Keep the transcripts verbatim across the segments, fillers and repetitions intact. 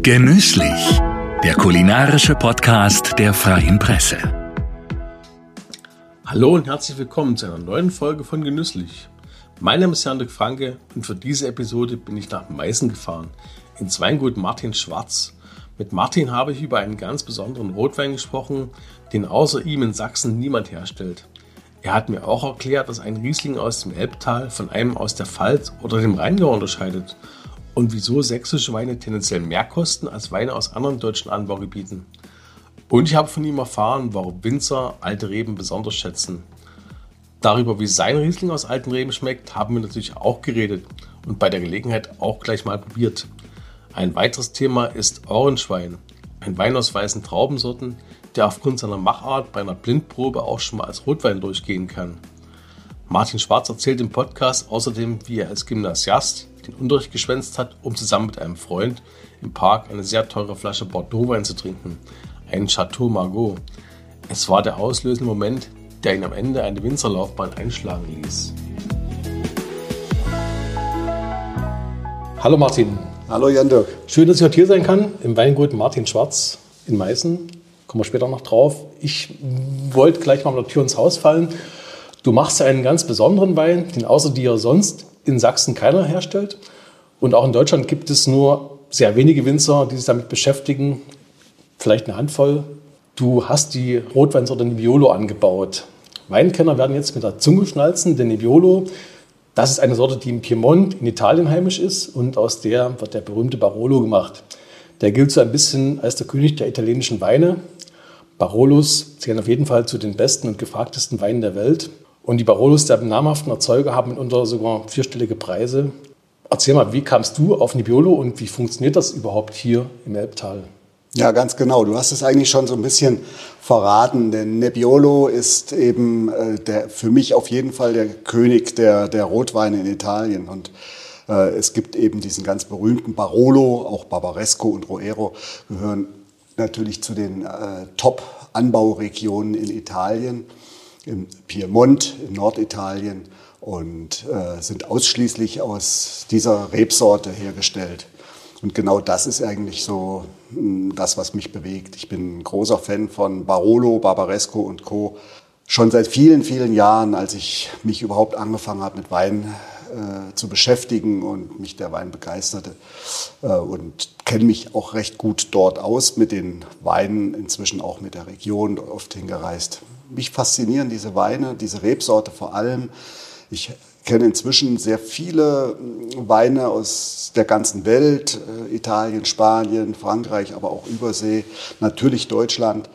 Genüsslich, der kulinarische Podcast der Freien Presse. Hallo und herzlich willkommen zu einer neuen Folge von Genüsslich. Mein Name ist Jan-Dirk Franke und für diese Episode bin ich nach Meißen gefahren, ins Weingut Martin Schwarz. Mit Martin habe ich über einen ganz besonderen Rotwein gesprochen, den außer ihm in Sachsen niemand herstellt. Er hat mir auch erklärt, dass ein Riesling aus dem Elbtal von einem aus der Pfalz oder dem Rheingau unterscheidet und wieso sächsische Weine tendenziell mehr kosten als Weine aus anderen deutschen Anbaugebieten. Und ich habe von ihm erfahren, warum Winzer alte Reben besonders schätzen. Darüber, wie sein Riesling aus alten Reben schmeckt, haben wir natürlich auch geredet und bei der Gelegenheit auch gleich mal probiert. Ein weiteres Thema ist Orangewein, ein Wein aus weißen Traubensorten, der aufgrund seiner Machart bei einer Blindprobe auch schon mal als Rotwein durchgehen kann. Martin Schwarz erzählt im Podcast außerdem, wie er als Gymnasiast den Unterricht geschwänzt hat, um zusammen mit einem Freund im Park eine sehr teure Flasche Bordeaux-Wein zu trinken, einen Chateau Margaux. Es war der auslösende Moment, der ihn am Ende eine Winzerlaufbahn einschlagen ließ. Hallo Martin. Hallo Jan-Dirk. Schön, dass ich heute hier sein kann, im Weingut Martin Schwarz in Meißen. Kommen wir später noch drauf. Ich wollte gleich mal mit der Tür ins Haus fallen. Du machst einen ganz besonderen Wein, den außer dir sonst in Sachsen keiner herstellt. Und auch in Deutschland gibt es nur sehr wenige Winzer, die sich damit beschäftigen. Vielleicht eine Handvoll. Du hast die Rotweinsorte Nebbiolo angebaut. Weinkenner werden jetzt mit der Zunge schnalzen, denn Nebbiolo, das ist eine Sorte, die im Piemont in Italien heimisch ist und aus der wird der berühmte Barolo gemacht. Der gilt so ein bisschen als der König der italienischen Weine. Barolos zählen auf jeden Fall zu den besten und gefragtesten Weinen der Welt. Und die Barolos der namhaften Erzeuger haben mitunter sogar vierstellige Preise. Erzähl mal, wie kamst du auf Nebbiolo und wie funktioniert das überhaupt hier im Elbtal? Ja, ganz genau. Du hast es eigentlich schon so ein bisschen verraten, denn Nebbiolo ist eben äh, der, für mich auf jeden Fall der König der, der Rotweine in Italien. Und äh, es gibt eben diesen ganz berühmten Barolo, auch Barbaresco und Roero gehören natürlich zu den äh, Top-Anbauregionen in Italien, im Piemont, in Norditalien und äh, sind ausschließlich aus dieser Rebsorte hergestellt. Und genau das ist eigentlich so mh, das, was mich bewegt. Ich bin ein großer Fan von Barolo, Barbaresco und Co. Schon seit vielen, vielen Jahren, als ich mich überhaupt angefangen habe mit Wein äh, zu beschäftigen und mich der Wein begeisterte. Äh, und kenne mich auch recht gut dort aus mit den Weinen, inzwischen auch mit der Region, oft hingereist. Mich faszinieren diese Weine, diese Rebsorte vor allem. Ich kenne inzwischen sehr viele Weine aus der ganzen Welt, äh, Italien, Spanien, Frankreich, aber auch Übersee, natürlich Deutschland.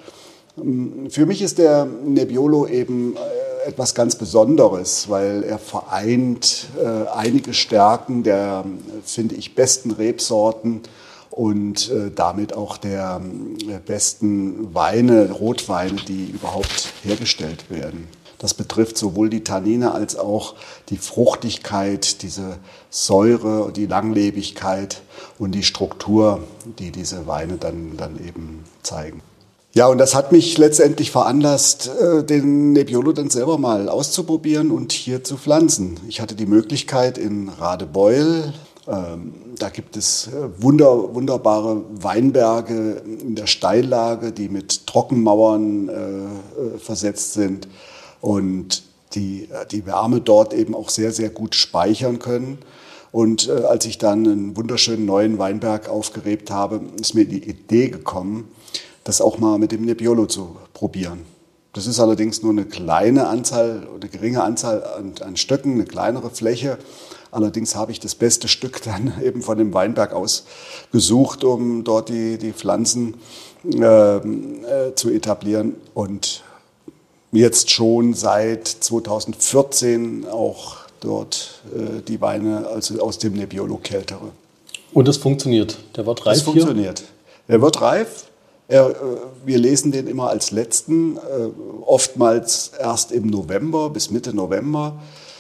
Für mich ist der Nebbiolo eben äh, etwas ganz Besonderes, weil er vereint äh, einige Stärken der, finde ich, besten Rebsorten und äh, damit auch der äh, besten Weine, Rotweine, die überhaupt hergestellt werden. Das betrifft sowohl die Tannine als auch die Fruchtigkeit, diese Säure, die Langlebigkeit und die Struktur, die diese Weine dann, dann eben zeigen. Ja, und das hat mich letztendlich veranlasst, den Nebbiolo dann selber mal auszuprobieren und hier zu pflanzen. Ich hatte die Möglichkeit in Radebeul, ähm, da gibt es wunder, wunderbare Weinberge in der Steillage, die mit Trockenmauern äh, versetzt sind und die die Wärme dort eben auch sehr, sehr gut speichern können. Und äh, als ich dann einen wunderschönen neuen Weinberg aufgerebt habe, ist mir die Idee gekommen, das auch mal mit dem Nebbiolo zu probieren. Das ist allerdings nur eine kleine Anzahl, eine geringe Anzahl an, an Stöcken, eine kleinere Fläche. Allerdings habe ich das beste Stück dann eben von dem Weinberg ausgesucht, um dort die, die Pflanzen äh, äh, zu etablieren und jetzt schon seit zweitausendvierzehn auch dort äh, die Weine also aus dem Nebbiolo keltere. Und das funktioniert? Der wird reif? Das funktioniert. Der wird reif. Er, äh, wir lesen den immer als letzten, äh, oftmals erst im November bis Mitte November.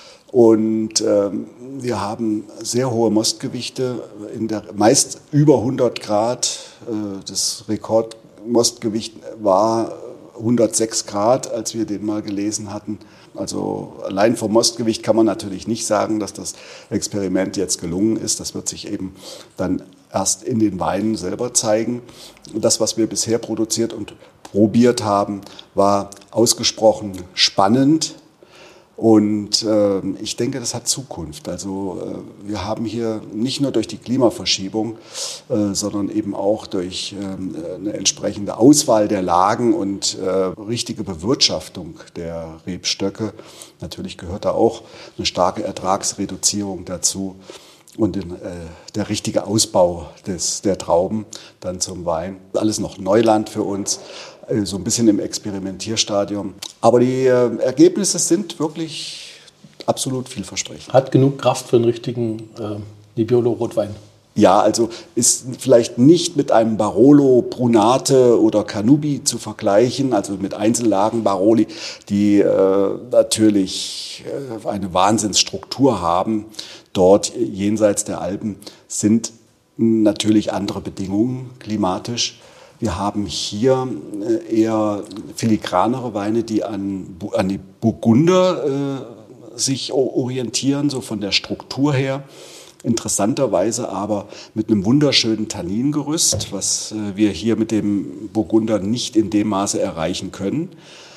Und ähm, wir haben sehr hohe Mostgewichte, in der, meist über hundert Grad. Äh, das Rekordmostgewicht war hundertsechs Grad, als wir den mal gelesen hatten. Also allein vom Mostgewicht kann man natürlich nicht sagen, dass das Experiment jetzt gelungen ist. Das wird sich eben dann erst in den Weinen selber zeigen. Das, was wir bisher produziert und probiert haben, war ausgesprochen spannend. Und äh, ich denke, das hat Zukunft. Also äh, wir haben hier nicht nur durch die Klimaverschiebung, äh, sondern eben auch durch äh, eine entsprechende Auswahl der Lagen und äh, richtige Bewirtschaftung der Rebstöcke. Natürlich gehört da auch eine starke Ertragsreduzierung dazu und den, äh, der richtige Ausbau des, der Trauben dann zum Wein. Alles noch Neuland für uns. So ein bisschen im Experimentierstadium. Aber die äh, Ergebnisse sind wirklich absolut vielversprechend. Hat genug Kraft für einen richtigen äh, Nebbiolo-Rotwein. Ja, also ist vielleicht nicht mit einem Barolo, Brunate oder Canubi zu vergleichen, also mit Einzellagen Baroli, die äh, natürlich äh, eine Wahnsinnsstruktur haben. Dort jenseits der Alpen sind natürlich andere Bedingungen klimatisch. Wir haben hier eher filigranere Weine, die an, an die Burgunder äh, sich orientieren, so von der Struktur her. Interessanterweise aber mit einem wunderschönen Tanningerüst, was äh, wir hier mit dem Burgunder nicht in dem Maße erreichen können.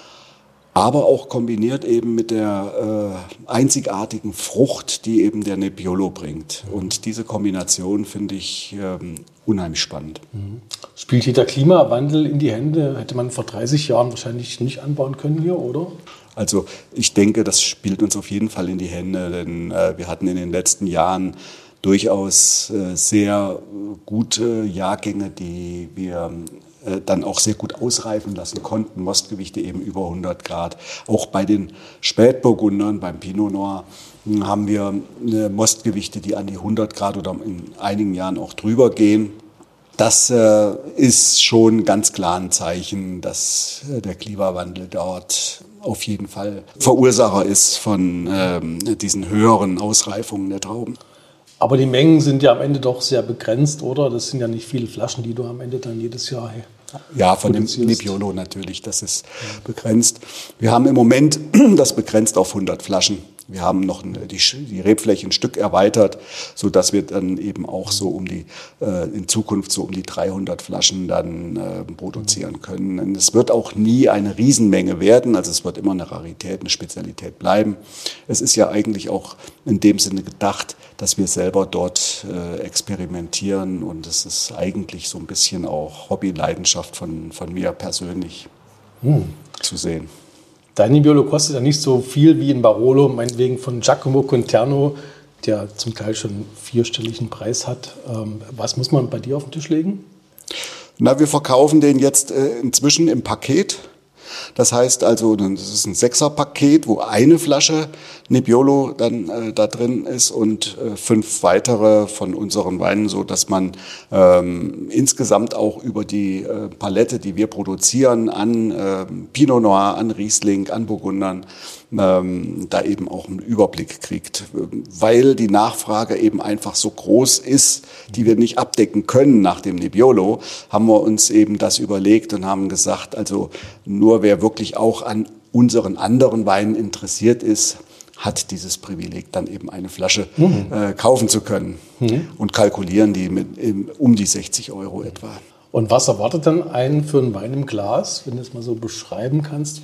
Aber auch kombiniert eben mit der äh, einzigartigen Frucht, die eben der Nebbiolo bringt. Und diese Kombination finde ich ähm, unheimlich spannend. Spielt hier der Klimawandel in die Hände? Hätte man vor dreißig Jahren wahrscheinlich nicht anbauen können hier, oder? Also ich denke, das spielt uns auf jeden Fall in die Hände, denn äh, wir hatten in den letzten Jahren durchaus äh, sehr gute Jahrgänge, die wir äh, dann auch sehr gut ausreifen lassen konnten. Mostgewichte eben über hundert Grad. Auch bei den Spätburgundern, beim Pinot Noir, haben wir äh, Mostgewichte, die an die hundert Grad oder in einigen Jahren auch drüber gehen. Das äh, ist schon ganz klar ein Zeichen, dass äh, der Klimawandel dort auf jeden Fall Verursacher ist von ähm, diesen höheren Ausreifungen der Trauben. Aber die Mengen sind ja am Ende doch sehr begrenzt, oder? Das sind ja nicht viele Flaschen, die du am Ende dann jedes Jahr hey, Ja, von dem Nebbiolo natürlich, das ist begrenzt. Wir haben im Moment das begrenzt auf hundert Flaschen. Wir haben noch die, die Rebfläche ein Stück erweitert, so dass wir dann eben auch so um die äh, in Zukunft so um die dreihundert Flaschen dann äh, produzieren können. Und es wird auch nie eine Riesenmenge werden, also es wird immer eine Rarität, eine Spezialität bleiben. Es ist ja eigentlich auch in dem Sinne gedacht, dass wir selber dort äh, experimentieren, und es ist eigentlich so ein bisschen auch Hobbyleidenschaft von von mir persönlich hm. zu sehen. Dein Nebbiolo kostet ja nicht so viel wie ein Barolo, meinetwegen von Giacomo Conterno, der zum Teil schon vierstelligen Preis hat. Ähm, was muss man bei dir auf den Tisch legen? Na, wir verkaufen den jetzt äh, inzwischen im Paket. Das heißt also, das ist ein Sechser-Paket, wo eine Flasche Nebbiolo dann äh, da drin ist und äh, fünf weitere von unseren Weinen, so dass man ähm, insgesamt auch über die äh, Palette, die wir produzieren, an äh, Pinot Noir, an Riesling, an Burgundern, ähm, da eben auch einen Überblick kriegt. Weil die Nachfrage eben einfach so groß ist, die wir nicht abdecken können nach dem Nebbiolo, haben wir uns eben das überlegt und haben gesagt, also nur wer wirklich auch an unseren anderen Weinen interessiert ist, hat dieses Privileg, dann eben eine Flasche mhm. äh, kaufen zu können. Mhm. Und kalkulieren die mit eben um die sechzig Euro etwa. Und was erwartet dann einen für einen Wein im Glas, wenn du es mal so beschreiben kannst?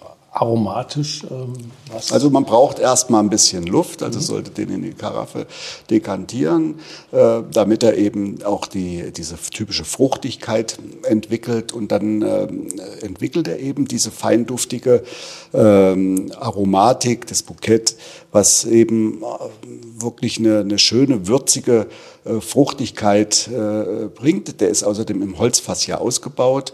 Aromatisch? Ähm, was? Also man braucht erstmal ein bisschen Luft, also mhm. sollte den in die Karaffe dekantieren, äh, damit er eben auch die, diese typische Fruchtigkeit entwickelt, und dann äh, entwickelt er eben diese feinduftige äh, Aromatik des Bouquet, was eben äh, wirklich eine, eine schöne, würzige äh, Fruchtigkeit äh, bringt. Der ist außerdem im Holzfass ja ausgebaut.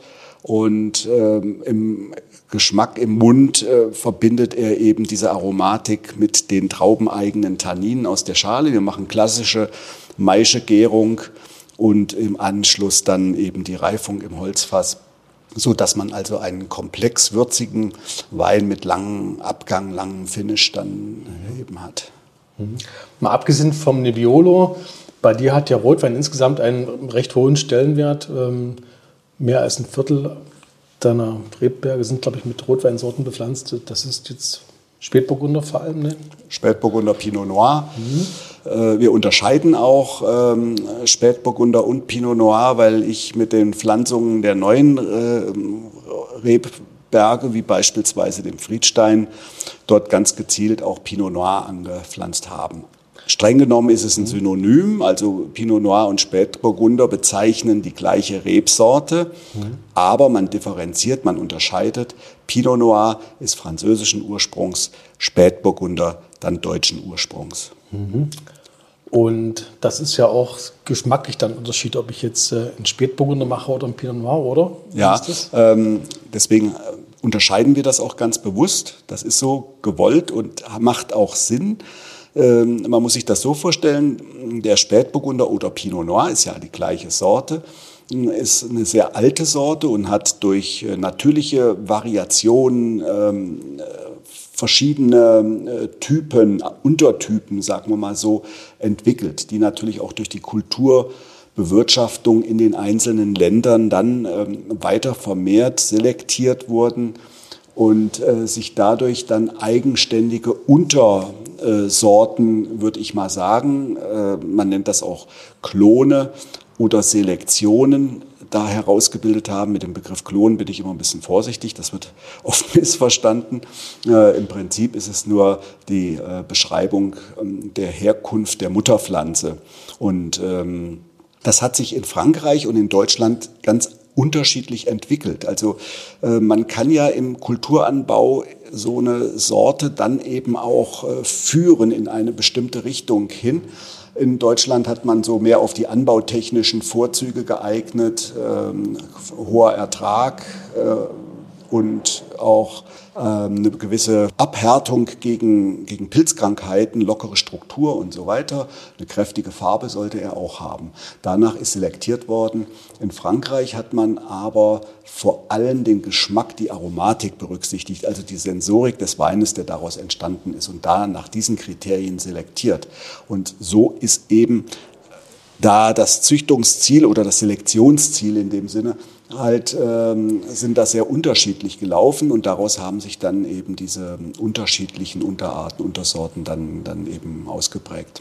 Und ähm, im Geschmack im Mund äh, verbindet er eben diese Aromatik mit den traubeneigenen Tanninen aus der Schale. Wir machen klassische Maischegärung und im Anschluss dann eben die Reifung im Holzfass, so dass man also einen komplex würzigen Wein mit langem Abgang, langem Finish dann eben hat. Mhm. Mal abgesehen vom Nebbiolo, bei dir hat ja Rotwein insgesamt einen recht hohen Stellenwert. Ähm, Mehr als ein Viertel deiner Rebberge sind, glaube ich, mit Rotweinsorten bepflanzt. Das ist jetzt Spätburgunder vor allem, ne? Spätburgunder Pinot Noir. Mhm. Wir unterscheiden auch ähm, Spätburgunder und Pinot Noir, weil ich mit den Pflanzungen der neuen äh, Rebberge, wie beispielsweise dem Friedstein, dort ganz gezielt auch Pinot Noir angepflanzt haben. Streng genommen ist es ein Synonym, also Pinot Noir und Spätburgunder bezeichnen die gleiche Rebsorte, mhm. aber man differenziert, man unterscheidet. Pinot Noir ist französischen Ursprungs, Spätburgunder dann deutschen Ursprungs. Mhm. Und das ist ja auch geschmacklich dann ein Unterschied, ob ich jetzt äh, einen Spätburgunder mache oder einen Pinot Noir, oder? Wie ja, ist das? Ähm, deswegen unterscheiden wir das auch ganz bewusst. Das ist so gewollt und macht auch Sinn. Ähm, man muss sich das so vorstellen, der Spätburgunder oder Pinot Noir ist ja die gleiche Sorte, ist eine sehr alte Sorte und hat durch natürliche Variationen ähm, verschiedene äh, Typen, Untertypen, sagen wir mal so, entwickelt, die natürlich auch durch die Kulturbewirtschaftung in den einzelnen Ländern dann ähm, weiter vermehrt selektiert wurden und äh, sich dadurch dann eigenständige Untersorten, würde ich mal sagen, äh, man nennt das auch Klone oder Selektionen, da herausgebildet haben. Mit dem Begriff Klon bin ich immer ein bisschen vorsichtig, das wird oft missverstanden. Äh, Im Prinzip ist es nur die äh, Beschreibung ähm, der Herkunft der Mutterpflanze. Und ähm, das hat sich in Frankreich und in Deutschland ganz unterschiedlich entwickelt. Also äh, man kann ja im Kulturanbau so eine Sorte dann eben auch äh, führen in eine bestimmte Richtung hin. In Deutschland hat man so mehr auf die anbautechnischen Vorzüge geeignet, ähm, hoher Ertrag äh, und auch ähm, eine gewisse Abhärtung gegen, gegen Pilzkrankheiten, lockere Struktur und so weiter. Eine kräftige Farbe sollte er auch haben. Danach ist selektiert worden. In Frankreich hat man aber vor allem den Geschmack, die Aromatik berücksichtigt, also die Sensorik des Weines, der daraus entstanden ist und da nach diesen Kriterien selektiert. Und so ist eben da das Züchtungsziel oder das Selektionsziel in dem Sinne halt ähm, sind da sehr unterschiedlich gelaufen und daraus haben sich dann eben diese unterschiedlichen Unterarten, Untersorten dann, dann eben ausgeprägt.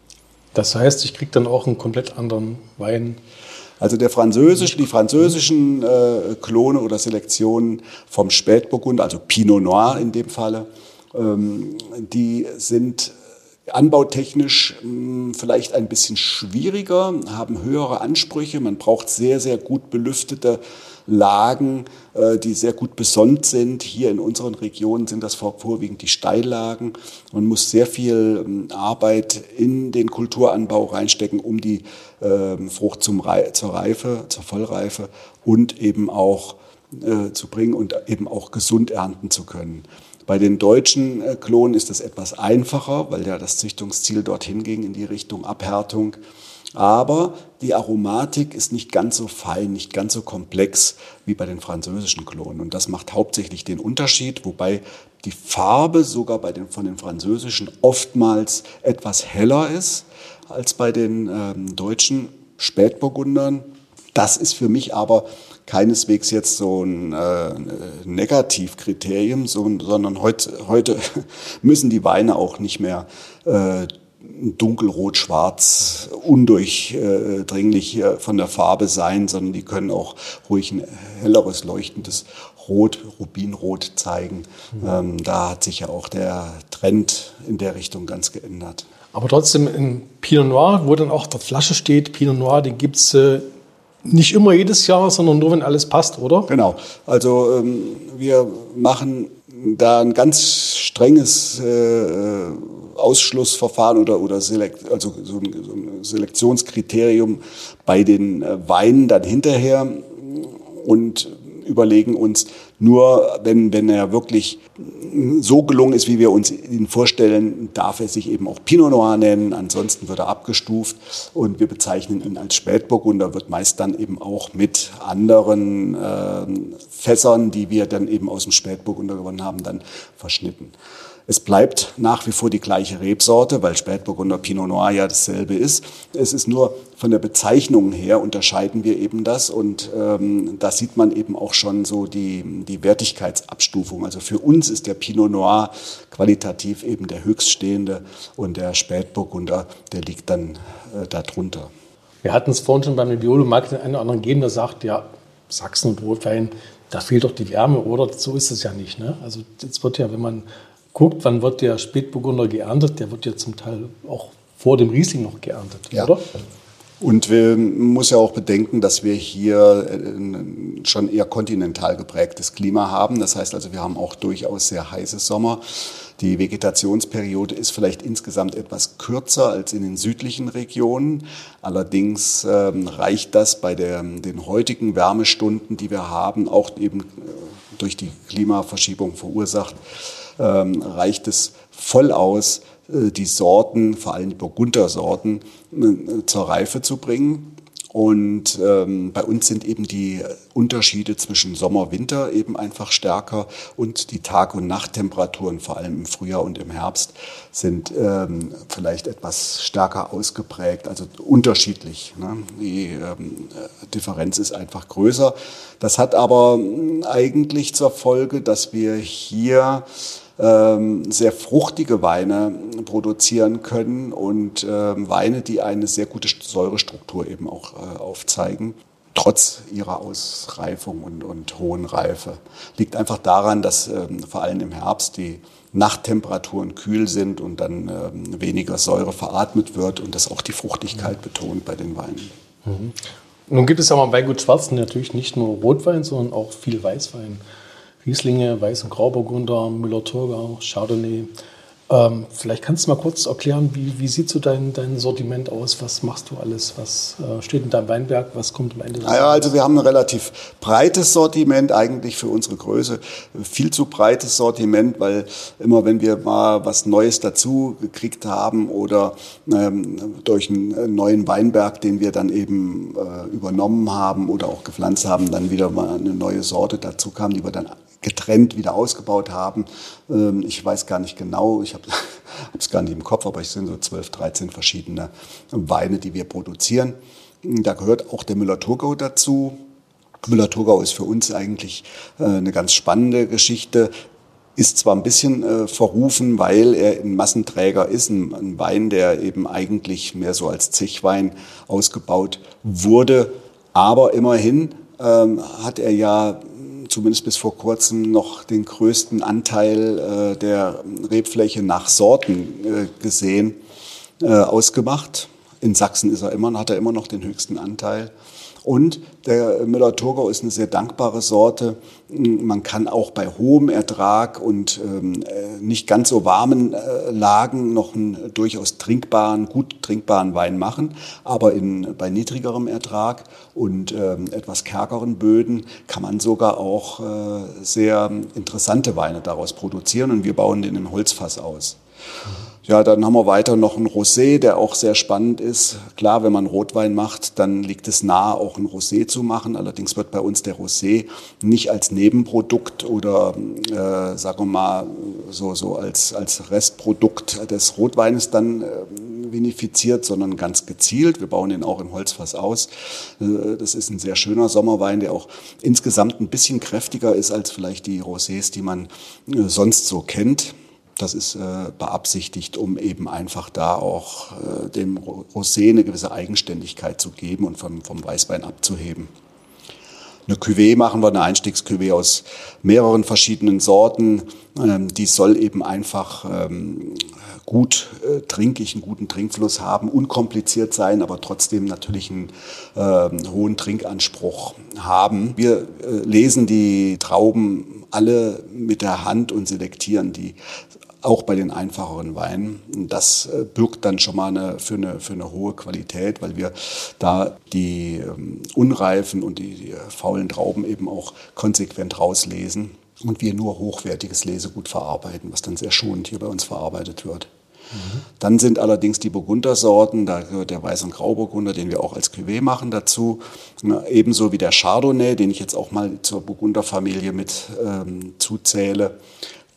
Das heißt, ich kriege dann auch einen komplett anderen Wein. Also der französische, die französischen äh, Klone oder Selektionen vom Spätburgunder, also Pinot Noir in dem Falle, ähm, die sind anbautechnisch mh, vielleicht ein bisschen schwieriger, haben höhere Ansprüche. Man braucht sehr, sehr gut belüftete Lagen, äh, die sehr gut besonnt sind. Hier in unseren Regionen sind das vor, vorwiegend die Steillagen. Man muss sehr viel ähm, Arbeit in den Kulturanbau reinstecken, um die äh, Frucht zum Re- zur Reife, zur Vollreife und eben auch äh, zu bringen und eben auch gesund ernten zu können. Bei den deutschen Klonen ist das etwas einfacher, weil ja das Züchtungsziel dorthin ging in die Richtung Abhärtung. Aber die Aromatik ist nicht ganz so fein, nicht ganz so komplex wie bei den französischen Klonen. Und das macht hauptsächlich den Unterschied, wobei die Farbe sogar bei den, von den französischen oftmals etwas heller ist als bei den ähm, deutschen Spätburgundern. Das ist für mich aber keineswegs jetzt so ein äh, Negativkriterium, so, sondern heut, heute müssen die Weine auch nicht mehr äh, dunkelrot, schwarz, undurchdringlich äh, von der Farbe sein, sondern die können auch ruhig ein helleres, leuchtendes Rot, Rubinrot zeigen. Mhm. Ähm, da hat sich ja auch der Trend in der Richtung ganz geändert. Aber trotzdem in Pinot Noir, wo dann auch auf der Flasche steht, Pinot Noir, den gibt es äh nicht immer jedes Jahr, sondern nur, wenn alles passt, oder? Genau. Also ähm, wir machen da ein ganz strenges äh, Ausschlussverfahren oder, oder Selekt, also so ein, so ein Selektionskriterium bei den äh, Weinen dann hinterher und überlegen uns nur, wenn, wenn er wirklich so gelungen ist, wie wir uns ihn vorstellen, darf er sich eben auch Pinot Noir nennen, ansonsten wird er abgestuft und wir bezeichnen ihn als Spätburgunder, wird meist dann eben auch mit anderen äh, Fässern, die wir dann eben aus dem Spätburgunder gewonnen haben, dann verschnitten. Es bleibt nach wie vor die gleiche Rebsorte, weil Spätburgunder Pinot Noir ja dasselbe ist. Es ist nur von der Bezeichnung her unterscheiden wir eben das und ähm, da sieht man eben auch schon so die, die Wertigkeitsabstufung. Also für uns ist der Pinot Noir qualitativ eben der höchststehende und der Spätburgunder, der liegt dann äh, darunter. Wir hatten es vorhin schon beim Nebbiolo, mag den einen oder anderen geben, der sagt, ja, Sachsen und Rotwein, da fehlt doch die Wärme, oder? So ist es ja nicht. Ne? Also jetzt wird ja, wenn man guckt, wann wird der Spätburgunder geerntet, der wird ja zum Teil auch vor dem Riesling noch geerntet, ja. Oder? Und wir muss ja auch bedenken, dass wir hier schon eher kontinental geprägtes Klima haben. Das heißt also, wir haben auch durchaus sehr heiße Sommer. Die Vegetationsperiode ist vielleicht insgesamt etwas kürzer als in den südlichen Regionen. Allerdings ähm, reicht das bei der, den heutigen Wärmestunden, die wir haben, auch eben durch die Klimaverschiebung verursacht, ähm, reicht es voll aus, die Sorten, vor allem die Burgundersorten, zur Reife zu bringen. Und ähm, bei uns sind eben die Unterschiede zwischen Sommer und Winter eben einfach stärker und die Tag- und Nachttemperaturen, vor allem im Frühjahr und im Herbst, sind ähm, vielleicht etwas stärker ausgeprägt, also unterschiedlich. Ne? Die ähm, Differenz ist einfach größer. Das hat aber eigentlich zur Folge, dass wir hier sehr fruchtige Weine produzieren können und äh, Weine, die eine sehr gute Säurestruktur eben auch äh, aufzeigen, trotz ihrer Ausreifung und, und hohen Reife. Liegt einfach daran, dass äh, vor allem im Herbst die Nachttemperaturen kühl sind und dann äh, weniger Säure veratmet wird und das auch die Fruchtigkeit betont bei den Weinen. Mhm. Nun gibt es ja mal Weingut Schwarz natürlich nicht nur Rotwein, sondern auch viel Weißwein. Rieslinge, Weiß- und Grauburgunder, Müller-Thurgau, Chardonnay. Ähm, vielleicht kannst du mal kurz erklären, wie, wie sieht so dein, dein Sortiment aus? Was machst du alles? Was äh, steht in deinem Weinberg? Was kommt am Ende? Naja, also wir haben ein relativ breites Sortiment, eigentlich für unsere Größe. Viel zu breites Sortiment, weil immer wenn wir mal was Neues dazu gekriegt haben oder ähm, durch einen neuen Weinberg, den wir dann eben äh, übernommen haben oder auch gepflanzt haben, dann wieder mal eine neue Sorte dazu kam, die wir dann getrennt wieder ausgebaut haben. Ich weiß gar nicht genau, ich habe es gar nicht im Kopf, aber es sind so zwölf, dreizehn verschiedene Weine, die wir produzieren. Da gehört auch der Müller-Thurgau dazu. Müller-Thurgau ist für uns eigentlich eine ganz spannende Geschichte. Ist zwar ein bisschen verrufen, weil er ein Massenträger ist, ein Wein, der eben eigentlich mehr so als Zechwein ausgebaut wurde. Aber immerhin hat er ja zumindest bis vor kurzem noch den größten Anteil äh, der Rebfläche nach Sorten äh, gesehen, äh, ausgemacht. In Sachsen ist er immer, hat er immer noch den höchsten Anteil. Und der Müller-Thurgau ist eine sehr dankbare Sorte. Man kann auch bei hohem Ertrag und ähm, nicht ganz so warmen äh, Lagen noch einen durchaus trinkbaren, gut trinkbaren Wein machen. Aber in, bei niedrigerem Ertrag und ähm, etwas kärgeren Böden kann man sogar auch äh, sehr interessante Weine daraus produzieren. Und wir bauen den im Holzfass aus. Ja, dann haben wir weiter noch einen Rosé, der auch sehr spannend ist. Klar, wenn man Rotwein macht, dann liegt es nahe, auch ein Rosé zu machen. Allerdings wird bei uns der Rosé nicht als Nebenprodukt oder, äh, sagen wir mal, so, so als, als Restprodukt des Rotweines dann äh, vinifiziert, sondern ganz gezielt. Wir bauen den auch im Holzfass aus. Äh, das ist ein sehr schöner Sommerwein, der auch insgesamt ein bisschen kräftiger ist als vielleicht die Rosés, die man äh, sonst so kennt. Das ist äh, beabsichtigt, um eben einfach da auch äh, dem Rosé eine gewisse Eigenständigkeit zu geben und vom, vom Weißwein abzuheben. Eine Cuvée machen wir, eine Einstiegs-Cuvée aus mehreren verschiedenen Sorten. Ähm, die soll eben einfach ähm, gut äh, trinkig, einen guten Trinkfluss haben, unkompliziert sein, aber trotzdem natürlich einen äh, hohen Trinkanspruch haben. Wir äh, lesen die Trauben alle mit der Hand und selektieren die, auch bei den einfacheren Weinen. Das äh, birgt dann schon mal eine, für, eine, für eine hohe Qualität, weil wir da die ähm, unreifen und die, die faulen Trauben eben auch konsequent rauslesen und wir nur hochwertiges Lesegut verarbeiten, was dann sehr schonend hier bei uns verarbeitet wird. Mhm. Dann sind allerdings die Burgundersorten, da gehört der Weiß- und Grauburgunder, den wir auch als Cuvée machen, dazu. Na, ebenso wie der Chardonnay, den ich jetzt auch mal zur Burgunderfamilie mit ähm, zuzähle.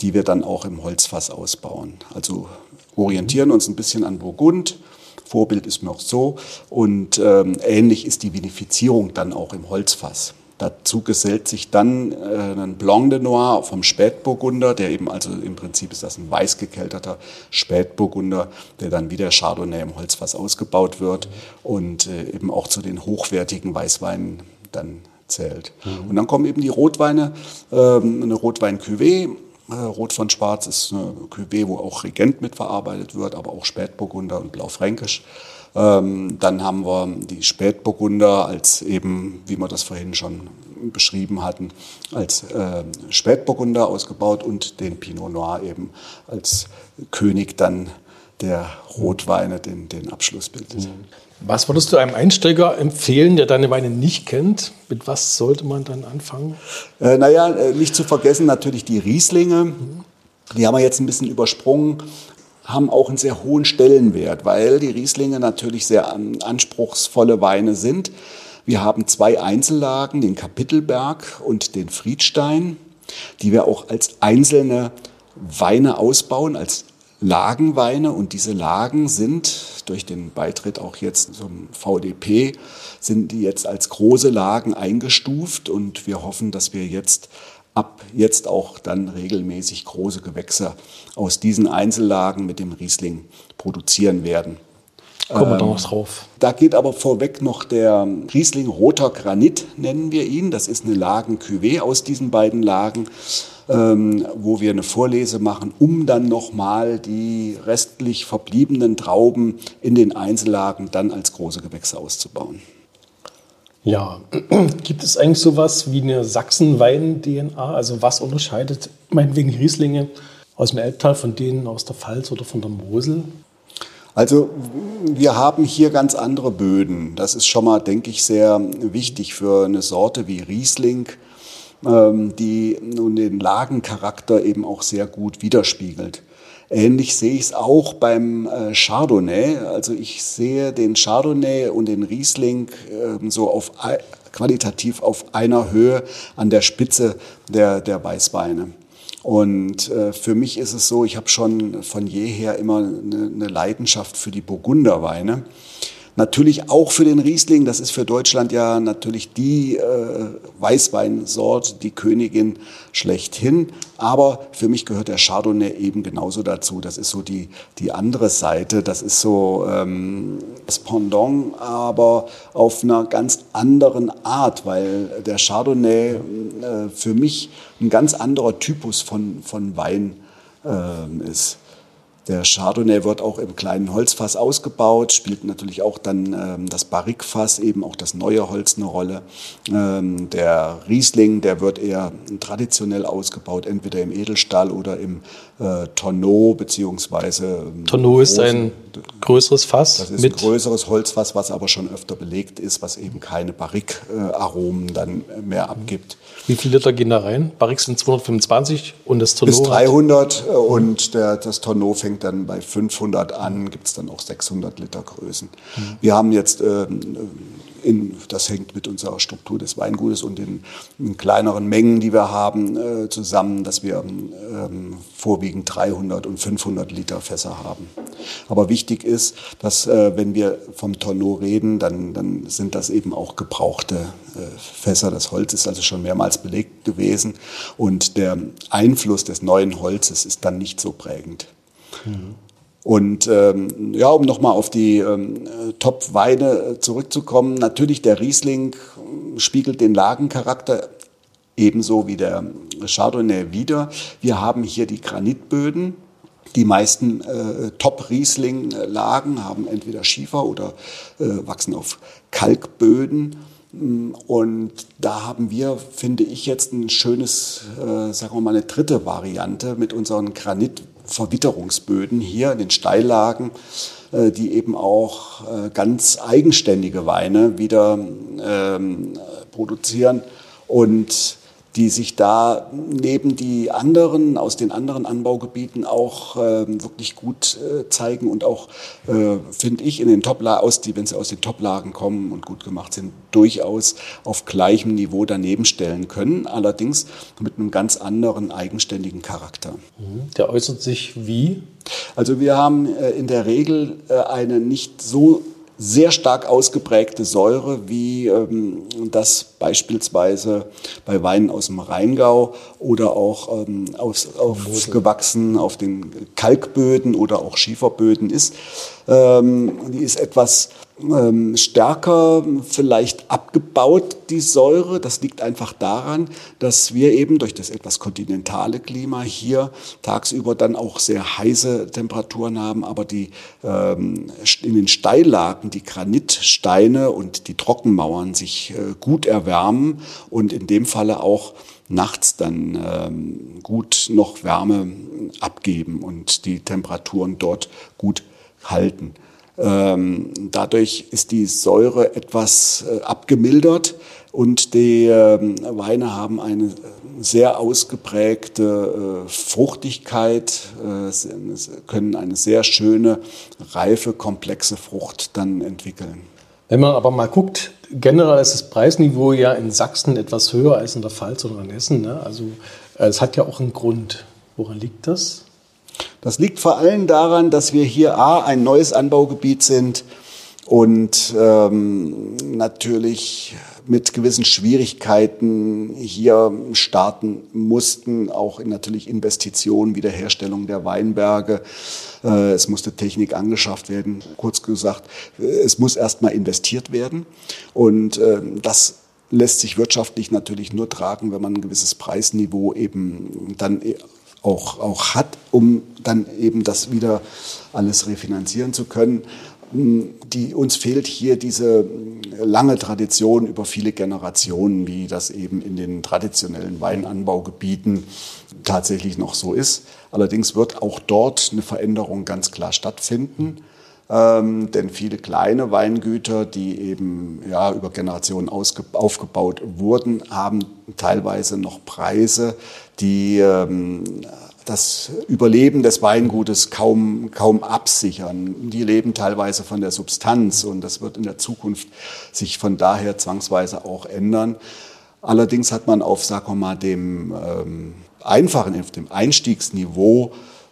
die wir dann auch im Holzfass ausbauen. Also orientieren uns ein bisschen an Burgund. Vorbild ist Meursault und ähm, ähnlich ist die Vinifizierung dann auch im Holzfass. Dazu gesellt sich dann äh, ein Blanc de Noir vom Spätburgunder, der eben, also im Prinzip ist das ein weiß gekelterter Spätburgunder, der dann wie der Chardonnay im Holzfass ausgebaut wird und äh, eben auch zu den hochwertigen Weißweinen dann zählt. Mhm. Und dann kommen eben die Rotweine, äh, eine Rotwein-Cuvée. Äh, Rot von Schwarz ist eine Cuvée, wo auch Regent mitverarbeitet wird, aber auch Spätburgunder und Blaufränkisch. Ähm, dann haben wir die Spätburgunder als eben, wie wir das vorhin schon beschrieben hatten, als äh, Spätburgunder ausgebaut und den Pinot Noir eben als König dann der Rotweine, den, den Abschluss bildet. Was würdest du einem Einsteiger empfehlen, der deine Weine nicht kennt? Mit was sollte man dann anfangen? Äh, naja, nicht zu vergessen natürlich die Rieslinge. Mhm. Die haben wir jetzt ein bisschen übersprungen, haben auch einen sehr hohen Stellenwert, weil die Rieslinge natürlich sehr anspruchsvolle Weine sind. Wir haben zwei Einzellagen, den Kapitelberg und den Friedstein, die wir auch als einzelne Weine ausbauen, als Lagenweine. Und diese Lagen sind durch den Beitritt auch jetzt zum V D P, sind die jetzt als große Lagen eingestuft. Und wir hoffen, dass wir jetzt ab jetzt auch dann regelmäßig große Gewächse aus diesen Einzellagen mit dem Riesling produzieren werden. Kommen wir da noch drauf. Da geht aber vorweg noch der Riesling Roter Granit, nennen wir ihn. Das ist eine Lagen-Cuvée aus diesen beiden Lagen, ähm, wo wir eine Vorlese machen, um dann nochmal die restlich verbliebenen Trauben in den Einzellagen dann als große Gewächse auszubauen. Ja, gibt es eigentlich sowas wie eine Sachsen-Wein-D N A? Also was unterscheidet meinetwegen die Rieslinge aus dem Elbtal von denen aus der Pfalz oder von der Mosel? Also wir haben hier ganz andere Böden. Das ist schon mal, denke ich, sehr wichtig für eine Sorte wie Riesling, die nun den Lagencharakter eben auch sehr gut widerspiegelt. Ähnlich sehe ich es auch beim äh, Chardonnay. Also ich sehe den Chardonnay und den Riesling äh, so auf, qualitativ auf einer Höhe an der Spitze der, der Weißweine. Und äh, für mich ist es so, ich habe schon von jeher immer eine, eine Leidenschaft für die Burgunderweine. Natürlich auch für den Riesling, das ist für Deutschland ja natürlich die äh, Weißweinsorte, die Königin schlechthin. Aber für mich gehört der Chardonnay eben genauso dazu. Das ist so die, die andere Seite, das ist so ähm, das Pendant, aber auf einer ganz anderen Art, weil der Chardonnay äh, für mich ein ganz anderer Typus von, von Wein äh, ist. Der Chardonnay wird auch im kleinen Holzfass ausgebaut, spielt natürlich auch dann ähm, das Barrique-Fass, eben auch das neue Holz eine Rolle. Ähm, der Riesling, der wird eher traditionell ausgebaut, entweder im Edelstahl oder im äh, Tonneau, beziehungsweise... Ähm, Tonneau ist ein größeres Fass. Das ist mit ein größeres Holzfass, was aber schon öfter belegt ist, was eben keine Barrique-Aromen dann mehr abgibt. Wie viele Liter gehen da rein? Barriques sind zweihundertfünfundzwanzig und das Tonneau bis dreihundert hat und der, das Tonneau fängt dann bei fünfhundert an, gibt es dann auch sechshundert Liter Größen. Mhm. Wir haben jetzt, äh, in, das hängt mit unserer Struktur des Weingutes und den, den kleineren Mengen, die wir haben, äh, zusammen, dass wir äh, vorwiegend dreihundert und fünfhundert Liter Fässer haben. Aber wichtig ist, dass äh, wenn wir vom Tonneau reden, dann, dann sind das eben auch gebrauchte äh, Fässer. Das Holz ist also schon mehrmals belegt gewesen und der Einfluss des neuen Holzes ist dann nicht so prägend. Mhm. Und ähm, ja, um nochmal auf die ähm, Top-Weine zurückzukommen, natürlich der Riesling spiegelt den Lagencharakter ebenso wie der Chardonnay wider. Wir haben hier die Granitböden. Die meisten äh, Top-Riesling-Lagen haben entweder Schiefer oder äh, wachsen auf Kalkböden. Und da haben wir, finde ich, jetzt ein schönes, äh, sagen wir mal, eine dritte Variante mit unseren Granitverwitterungsböden hier in den Steillagen, äh, die eben auch äh, ganz eigenständige Weine wieder ähm, produzieren. Und die sich da neben die anderen, aus den anderen Anbaugebieten auch äh, wirklich gut äh, zeigen und auch, äh, finde ich, in den Top-Lagen, wenn sie aus den Top-Lagen kommen und gut gemacht sind, durchaus auf gleichem Niveau daneben stellen können, allerdings mit einem ganz anderen eigenständigen Charakter. Der äußert sich wie? Also wir haben äh, in der Regel äh, eine nicht so sehr stark ausgeprägte Säure, wie ähm, das beispielsweise bei Weinen aus dem Rheingau oder auch ähm, aus, aufgewachsen auf den Kalkböden oder auch Schieferböden ist. Ähm, die ist etwas ähm, stärker vielleicht abgebaut, die Säure. Das liegt einfach daran, dass wir eben durch das etwas kontinentale Klima hier tagsüber dann auch sehr heiße Temperaturen haben, aber die ähm, in den Steillagen die Granitsteine und die Trockenmauern sich äh, gut erwärmen und in dem Falle auch nachts dann ähm, gut noch Wärme abgeben und die Temperaturen dort gut halten. Ähm, dadurch ist die Säure etwas äh, abgemildert und die äh, Weine haben eine sehr ausgeprägte äh, Fruchtigkeit, äh, können eine sehr schöne, reife, komplexe Frucht dann entwickeln. Wenn man aber mal guckt, generell ist das Preisniveau ja in Sachsen etwas höher als in der Pfalz oder in Hessen. Ne? Also es hat ja auch einen Grund. Woran liegt das? Das liegt vor allem daran, dass wir hier A, ein neues Anbaugebiet sind und ähm, natürlich mit gewissen Schwierigkeiten hier starten mussten, auch in natürlich Investitionen, Wiederherstellung der Weinberge. Äh, es musste Technik angeschafft werden. Kurz gesagt, es muss erstmal investiert werden und äh, das lässt sich wirtschaftlich natürlich nur tragen, wenn man ein gewisses Preisniveau eben dann auch, auch hat, um dann eben das wieder alles refinanzieren zu können. Die, uns fehlt hier diese lange Tradition über viele Generationen, wie das eben in den traditionellen Weinanbaugebieten tatsächlich noch so ist. Allerdings wird auch dort eine Veränderung ganz klar stattfinden. Ähm, denn viele kleine Weingüter, die eben ja, über Generationen ausge- aufgebaut wurden, haben teilweise noch Preise, die ähm, das Überleben des Weingutes kaum, kaum absichern. Die leben teilweise von der Substanz und das wird in der Zukunft sich von daher zwangsweise auch ändern. Allerdings hat man auf, sagen wir mal, dem ähm, einfachen, auf dem Einstiegsniveau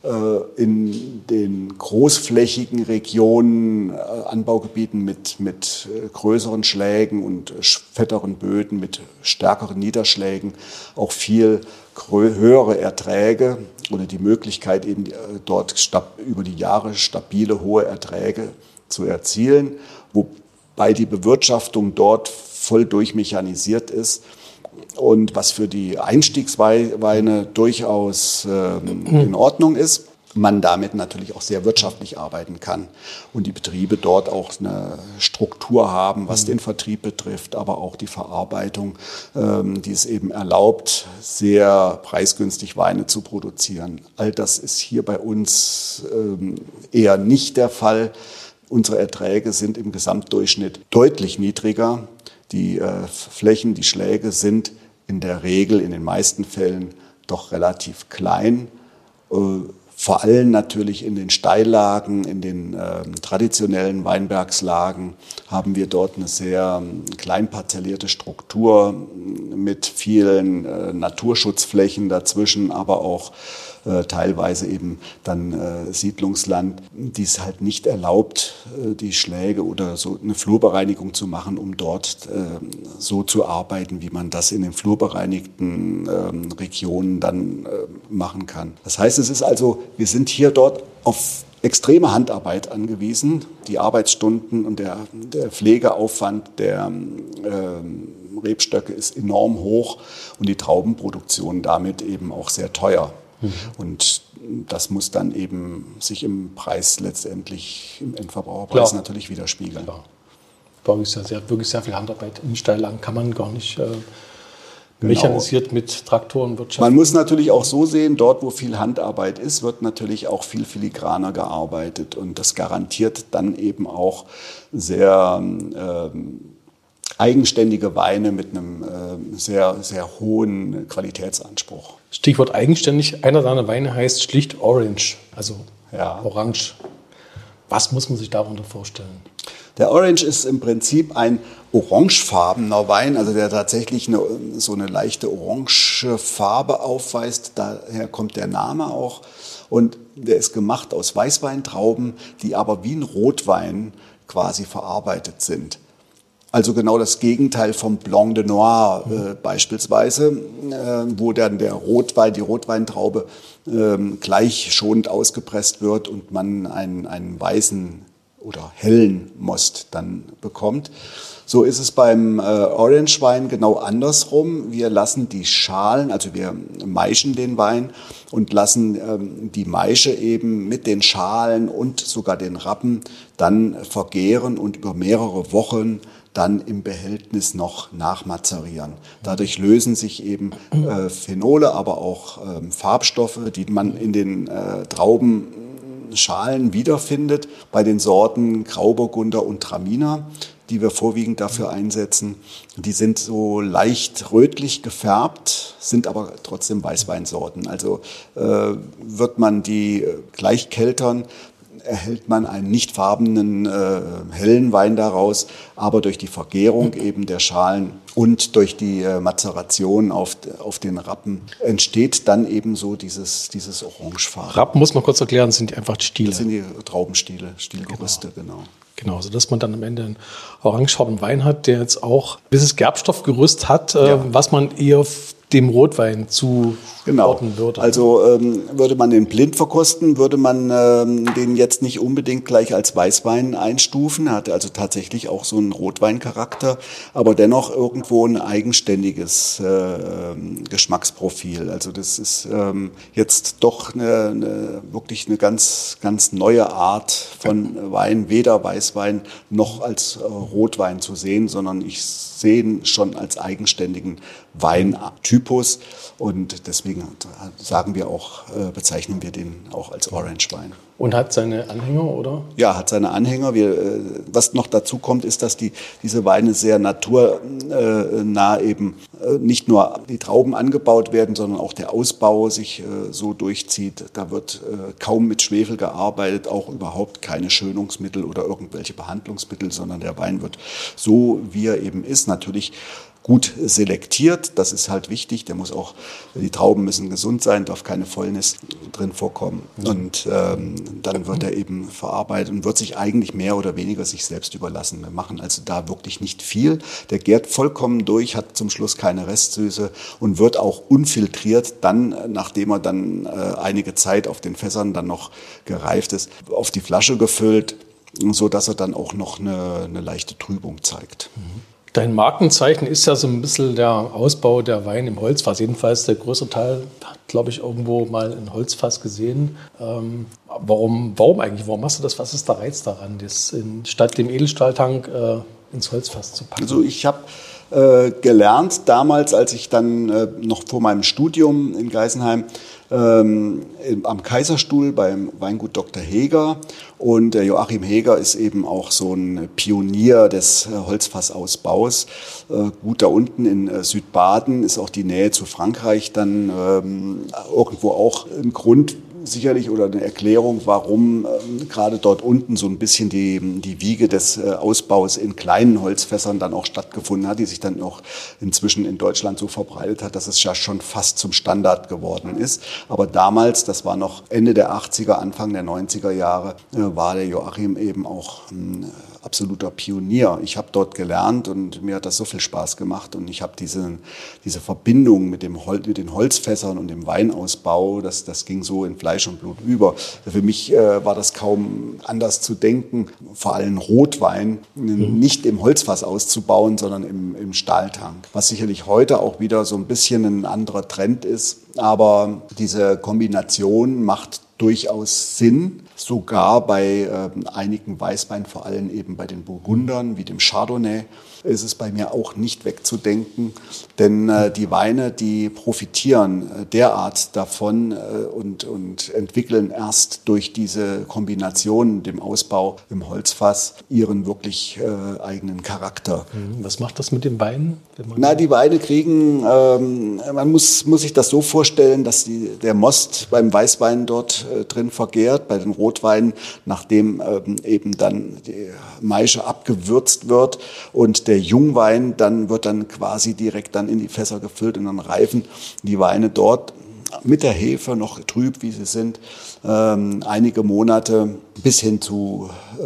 in den großflächigen Regionen, Anbaugebieten mit, mit größeren Schlägen und fetteren Böden, mit stärkeren Niederschlägen auch viel höhere Erträge oder die Möglichkeit, eben dort stab, über die Jahre stabile, hohe Erträge zu erzielen, wobei die Bewirtschaftung dort voll durchmechanisiert ist. Und was für die Einstiegsweine durchaus ähm, in Ordnung ist, man damit natürlich auch sehr wirtschaftlich arbeiten kann und die Betriebe dort auch eine Struktur haben, was den Vertrieb betrifft, aber auch die Verarbeitung, ähm, die es eben erlaubt, sehr preisgünstig Weine zu produzieren. All das ist hier bei uns ähm, eher nicht der Fall. Unsere Erträge sind im Gesamtdurchschnitt deutlich niedriger. Die äh, Flächen, die Schläge sind in der Regel, in den meisten Fällen doch relativ klein. Äh, vor allem natürlich in den Steillagen, in den äh, traditionellen Weinbergslagen haben wir dort eine sehr äh, klein parzellierte Struktur mit vielen äh, Naturschutzflächen dazwischen, aber auch Äh, teilweise eben dann äh, Siedlungsland, die es halt nicht erlaubt, äh, die Schläge oder so eine Flurbereinigung zu machen, um dort äh, so zu arbeiten, wie man das in den flurbereinigten äh, Regionen dann äh, machen kann. Das heißt, es ist also, wir sind hier dort auf extreme Handarbeit angewiesen. Die Arbeitsstunden und der, der Pflegeaufwand der äh, Rebstöcke ist enorm hoch und die Traubenproduktion damit eben auch sehr teuer. Und das muss dann eben sich im Preis letztendlich, im Endverbraucherpreis Klar. natürlich widerspiegeln. Klar. Wirklich sehr, sehr, wirklich sehr viel Handarbeit. In Steillagen kann man gar nicht äh, mechanisiert genau. mit Traktoren wirtschaften. Man muss natürlich auch so sehen, dort wo viel Handarbeit ist, wird natürlich auch viel filigraner gearbeitet. Und das garantiert dann eben auch sehr ähm, eigenständige Weine mit einem, äh, einen sehr, sehr hohen Qualitätsanspruch. Stichwort eigenständig. Einer deiner Weine heißt schlicht Orange, also ja. Orange. Was muss man sich darunter vorstellen? Der Orange ist im Prinzip ein orangefarbener Wein, also der tatsächlich eine, so eine leichte orange Farbe aufweist. Daher kommt der Name auch. Und der ist gemacht aus Weißweintrauben, die aber wie ein Rotwein quasi verarbeitet sind. Also genau das Gegenteil vom Blanc de Noir äh, beispielsweise, äh, wo dann der Rotwein, die Rotweintraube äh, gleich schonend ausgepresst wird und man einen, einen weißen oder hellen Most dann bekommt. So ist es beim äh, Orange-Wein genau andersrum. Wir lassen die Schalen, also wir maischen den Wein und lassen ähm, die Maische eben mit den Schalen und sogar den Rappen dann vergären und über mehrere Wochen dann im Behältnis noch nachmazerieren. Dadurch lösen sich eben äh, Phenole, aber auch ähm, Farbstoffe, die man in den äh, Traubenschalen wiederfindet, bei den Sorten Grauburgunder und Traminer, die wir vorwiegend dafür einsetzen. Die sind so leicht rötlich gefärbt, sind aber trotzdem Weißweinsorten. Also äh, wird man die gleich keltern, erhält man einen nicht farbenen, äh, hellen Wein daraus, aber durch die Vergärung eben der Schalen und durch die äh, Mazeration auf, auf den Rappen entsteht dann eben so dieses, dieses Orangefarben. Rappen, muss man kurz erklären, sind einfach die Stiele. Das sind die Traubenstiele, Stielgerüste, genau. genau. Genau, sodass man dann am Ende einen orangefarbenen Wein hat, der jetzt auch ein bisschen Gerbstoffgerüst hat, äh, ja. was man eher dem Rotwein zuordnen genau. würde. Also ähm, würde man den blind verkosten, würde man ähm, den jetzt nicht unbedingt gleich als Weißwein einstufen. Er hat also tatsächlich auch so einen Rotweincharakter, aber dennoch irgendwo ein eigenständiges äh, Geschmacksprofil. Also das ist ähm, jetzt doch eine, eine, wirklich eine ganz, ganz neue Art von Wein, weder Weißwein noch als äh, Rotwein zu sehen, sondern ich sehe ihn schon als eigenständigen Weintypus und deswegen sagen wir auch, äh, bezeichnen wir den auch als Orange-Wein. Und hat seine Anhänger, oder? Ja, hat seine Anhänger. Wir, äh, was noch dazu kommt, ist, dass die, diese Weine sehr naturnah eben äh, nicht nur die Trauben angebaut werden, sondern auch der Ausbau sich äh, so durchzieht. Da wird äh, kaum mit Schwefel gearbeitet, auch überhaupt keine Schönungsmittel oder irgendwelche Behandlungsmittel, sondern der Wein wird so, wie er eben ist, natürlich gut selektiert, das ist halt wichtig. Der muss auch, die Trauben müssen gesund sein, darf keine Fäulnis drin vorkommen. Und ähm, dann wird er eben verarbeitet und wird sich eigentlich mehr oder weniger sich selbst überlassen. Wir machen also da wirklich nicht viel. Der gärt vollkommen durch, hat zum Schluss keine Restsüße und wird auch unfiltriert dann, nachdem er dann äh, einige Zeit auf den Fässern dann noch gereift ist, auf die Flasche gefüllt, so dass er dann auch noch eine, eine leichte Trübung zeigt. Mhm. Dein Markenzeichen ist ja so ein bisschen der Ausbau der Wein im Holzfass. Jedenfalls der größere Teil hat, glaube ich, irgendwo mal ein Holzfass gesehen. Ähm, warum, warum eigentlich? Warum machst du das? Was ist der Reiz daran, das in, statt dem Edelstahltank äh, ins Holzfass zu packen? Also ich habe äh, gelernt damals, als ich dann äh, noch vor meinem Studium in Geisenheim ähm, am Kaiserstuhl beim Weingut Doktor Heger. Und der Joachim Heger ist eben auch so ein Pionier des äh, Holzfassausbaus. Äh, gut, da unten in äh, Südbaden ist auch die Nähe zu Frankreich dann ähm, irgendwo auch ein Grund, sicherlich oder eine Erklärung, warum ähm, gerade dort unten so ein bisschen die, die Wiege des äh, Ausbaus in kleinen Holzfässern dann auch stattgefunden hat, die sich dann auch inzwischen in Deutschland so verbreitet hat, dass es ja schon fast zum Standard geworden ist. Aber damals, das war noch Ende der achtziger, Anfang der neunziger Jahre, äh, war der Joachim eben auch ein äh, absoluter Pionier. Ich habe dort gelernt und mir hat das so viel Spaß gemacht und ich habe diese, diese Verbindung mit, dem Hol- mit den Holzfässern und dem Weinausbau, das, das ging so in Fleisch und Blut über. Für mich äh, war das kaum anders zu denken, vor allem Rotwein mhm. nicht im Holzfass auszubauen, sondern im, im Stahltank. Was sicherlich heute auch wieder so ein bisschen ein anderer Trend ist, aber diese Kombination macht durchaus Sinn, sogar bei äh, einigen Weißweinen, vor allem eben bei den Burgundern wie dem Chardonnay, ist es bei mir auch nicht wegzudenken. Denn äh, die Weine, die profitieren äh, derart davon äh, und, und entwickeln erst durch diese Kombination, dem Ausbau im Holzfass, ihren wirklich äh, eigenen Charakter. Was macht das mit den Weinen? Wenn man Na, die Weine kriegen, ähm, man muss, muss sich das so vorstellen, dass die, der Most beim Weißwein dort äh, drin vergärt, bei den Rotweinen, nachdem ähm, eben dann die Maische abgewürzt wird und der Jungwein dann wird dann quasi direkt dann in die Fässer gefüllt und dann reifen die Weine dort mit der Hefe noch trüb, wie sie sind, ähm, einige Monate bis hin zu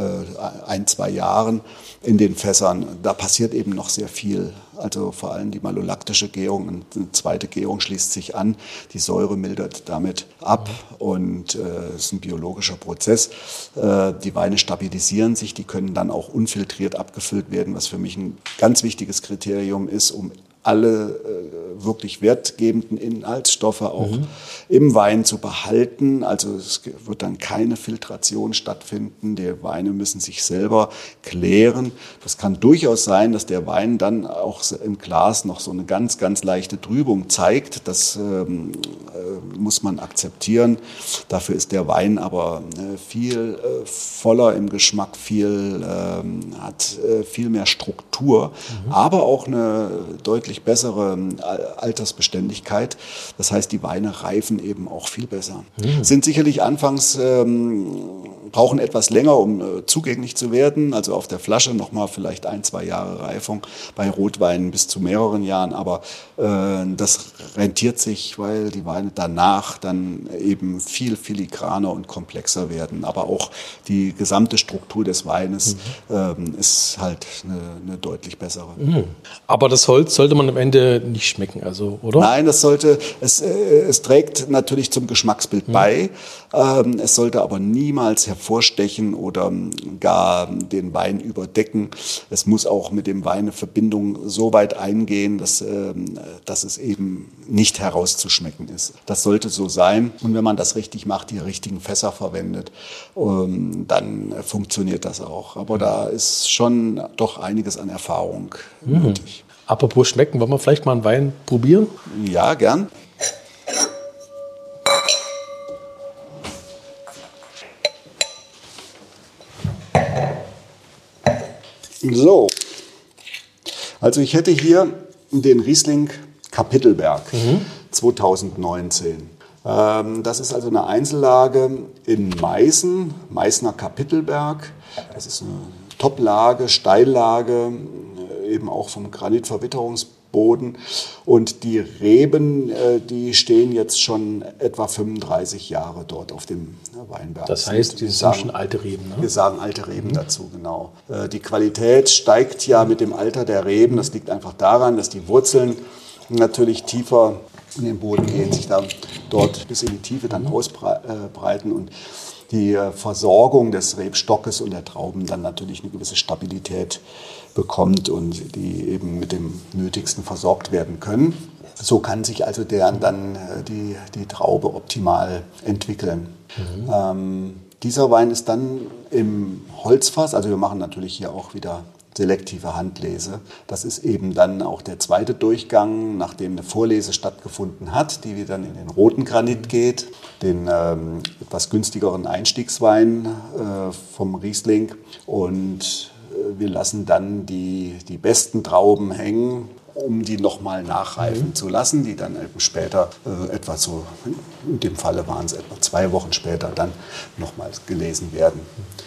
äh, ein, zwei Jahren in den Fässern. Da passiert eben noch sehr viel. Also vor allem die malolaktische Gärung, eine zweite Gärung schließt sich an. Die Säure mildert damit ab und es äh, ist ein biologischer Prozess. Äh, die Weine stabilisieren sich, die können dann auch unfiltriert abgefüllt werden, was für mich ein ganz wichtiges Kriterium ist, um alle äh, wirklich wertgebenden Inhaltsstoffe auch mhm. im Wein zu behalten. Also es wird dann keine Filtration stattfinden. Die Weine müssen sich selber klären. Das kann durchaus sein, dass der Wein dann auch im Glas noch so eine ganz, ganz leichte Trübung zeigt. Das ähm, äh, muss man akzeptieren. Dafür ist der Wein aber äh, viel äh, voller im Geschmack, viel, äh, hat äh, viel mehr Struktur, mhm. aber auch eine deutlich bessere Altersbeständigkeit. Das heißt, die Weine reifen eben auch viel besser. Mhm. Sind sicherlich anfangs, ähm, brauchen etwas länger, um äh, zugänglich zu werden. Also auf der Flasche nochmal vielleicht ein, zwei Jahre Reifung. Bei Rotweinen bis zu mehreren Jahren. Aber äh, das rentiert sich, weil die Weine danach dann eben viel filigraner und komplexer werden. Aber auch die gesamte Struktur des Weines mhm. ähm, ist halt eine, eine deutlich bessere. Mhm. Aber das Holz sollte man am Ende nicht schmecken, also, oder? Nein, das sollte, es, äh, es trägt natürlich zum Geschmacksbild mhm. bei. Ähm, es sollte aber niemals hervorstechen oder gar den Wein überdecken. Es muss auch mit dem Wein eine Verbindung so weit eingehen, dass, ähm, dass es eben nicht herauszuschmecken ist. Das sollte so sein. Und wenn man das richtig macht, die richtigen Fässer verwendet, ähm, dann funktioniert das auch. Aber da ist schon doch einiges an Erfahrung mhm. nötig. Apropos schmecken, wollen wir vielleicht mal einen Wein probieren? Ja, gern. So, also ich hätte hier den Riesling Kapitelberg mhm. zwanzig neunzehn. Ähm, das ist also eine Einzellage in Meißen, Meißner Kapitelberg. Das ist eine Toplage, Steillage, eben auch vom Granitverwitterungsboden. Und die Reben, die stehen jetzt schon etwa fünfunddreißig Jahre dort auf dem Weinberg. Das heißt, die sind schon alte Reben, ne? Wir sagen alte Reben mhm. dazu, genau. Die Qualität steigt ja mit dem Alter der Reben. Das liegt einfach daran, dass die Wurzeln natürlich tiefer in den Boden gehen, sich dann dort bis in die Tiefe dann ausbreiten und die Versorgung des Rebstockes und der Trauben dann natürlich eine gewisse Stabilität bekommt und die eben mit dem Nötigsten versorgt werden können. So kann sich also deren dann die, die Traube optimal entwickeln. Mhm. Ähm, dieser Wein ist dann im Holzfass, also wir machen natürlich hier auch wieder selektive Handlese. Das ist eben dann auch der zweite Durchgang, nachdem eine Vorlese stattgefunden hat, die wieder in den roten Granit geht, den ähm, etwas günstigeren Einstiegswein äh, vom Riesling. Und äh, wir lassen dann die, die besten Trauben hängen, um die nochmal nachreifen mhm. zu lassen, die dann eben später, äh, etwa so, in dem Falle waren es etwa zwei Wochen später, dann nochmals gelesen werden.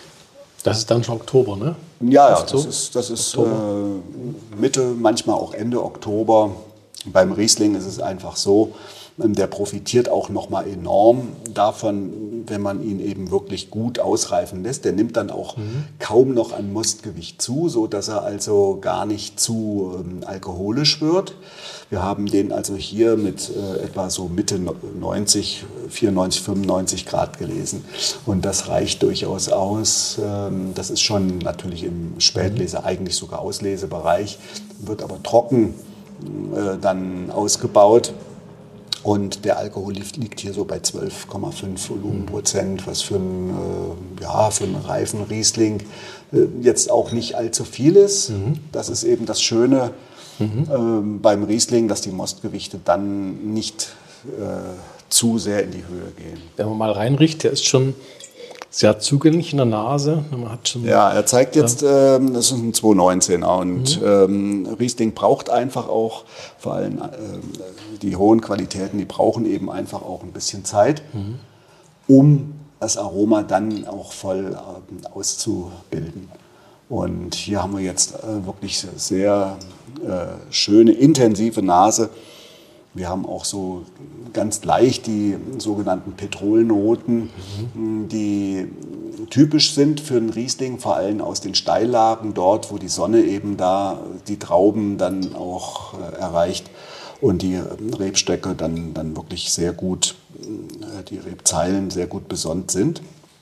Das ist dann schon Oktober, ne? Ja, ja, das ist, das ist äh, Mitte, manchmal auch Ende Oktober. Beim Riesling ist es einfach so, der profitiert auch nochmal enorm davon, wenn man ihn eben wirklich gut ausreifen lässt. Der nimmt dann auch mhm. kaum noch an Mostgewicht zu, so dass er also gar nicht zu ähm, alkoholisch wird. Wir haben den also hier mit äh, etwa so Mitte neunzig, vierundneunzig, fünfundneunzig Grad gelesen. Und das reicht durchaus aus. Ähm, das ist schon natürlich im Spätlese, eigentlich sogar Auslesebereich, wird aber trocken äh, dann ausgebaut. Und der Alkohol liegt hier so bei zwölf Komma fünf Volumenprozent, was für einen, äh, ja, für einen reifen Riesling äh, jetzt auch nicht allzu viel ist. Mhm. Das ist eben das Schöne mhm. ähm, beim Riesling, dass die Mostgewichte dann nicht äh, zu sehr in die Höhe gehen. Wenn man mal reinriecht, der ist schon sehr zugänglich in der Nase. Man hat schon, ja, er zeigt jetzt, ja. ähm, das ist ein zwei neunzehner und mhm. ähm, Riesling braucht einfach auch, vor allem äh, die hohen Qualitäten, die brauchen eben einfach auch ein bisschen Zeit, mhm. um das Aroma dann auch voll äh, auszubilden. Und hier haben wir jetzt äh, wirklich sehr äh, schöne, intensive Nase. Wir haben auch so ganz leicht die sogenannten Petrolnoten, mhm. die typisch sind für einen Riesling, vor allem aus den Steillagen, dort, wo die Sonne eben da die Trauben dann auch äh, erreicht und die Rebstöcke dann, dann wirklich sehr gut, äh, die Rebzeilen sehr gut besonnt sind.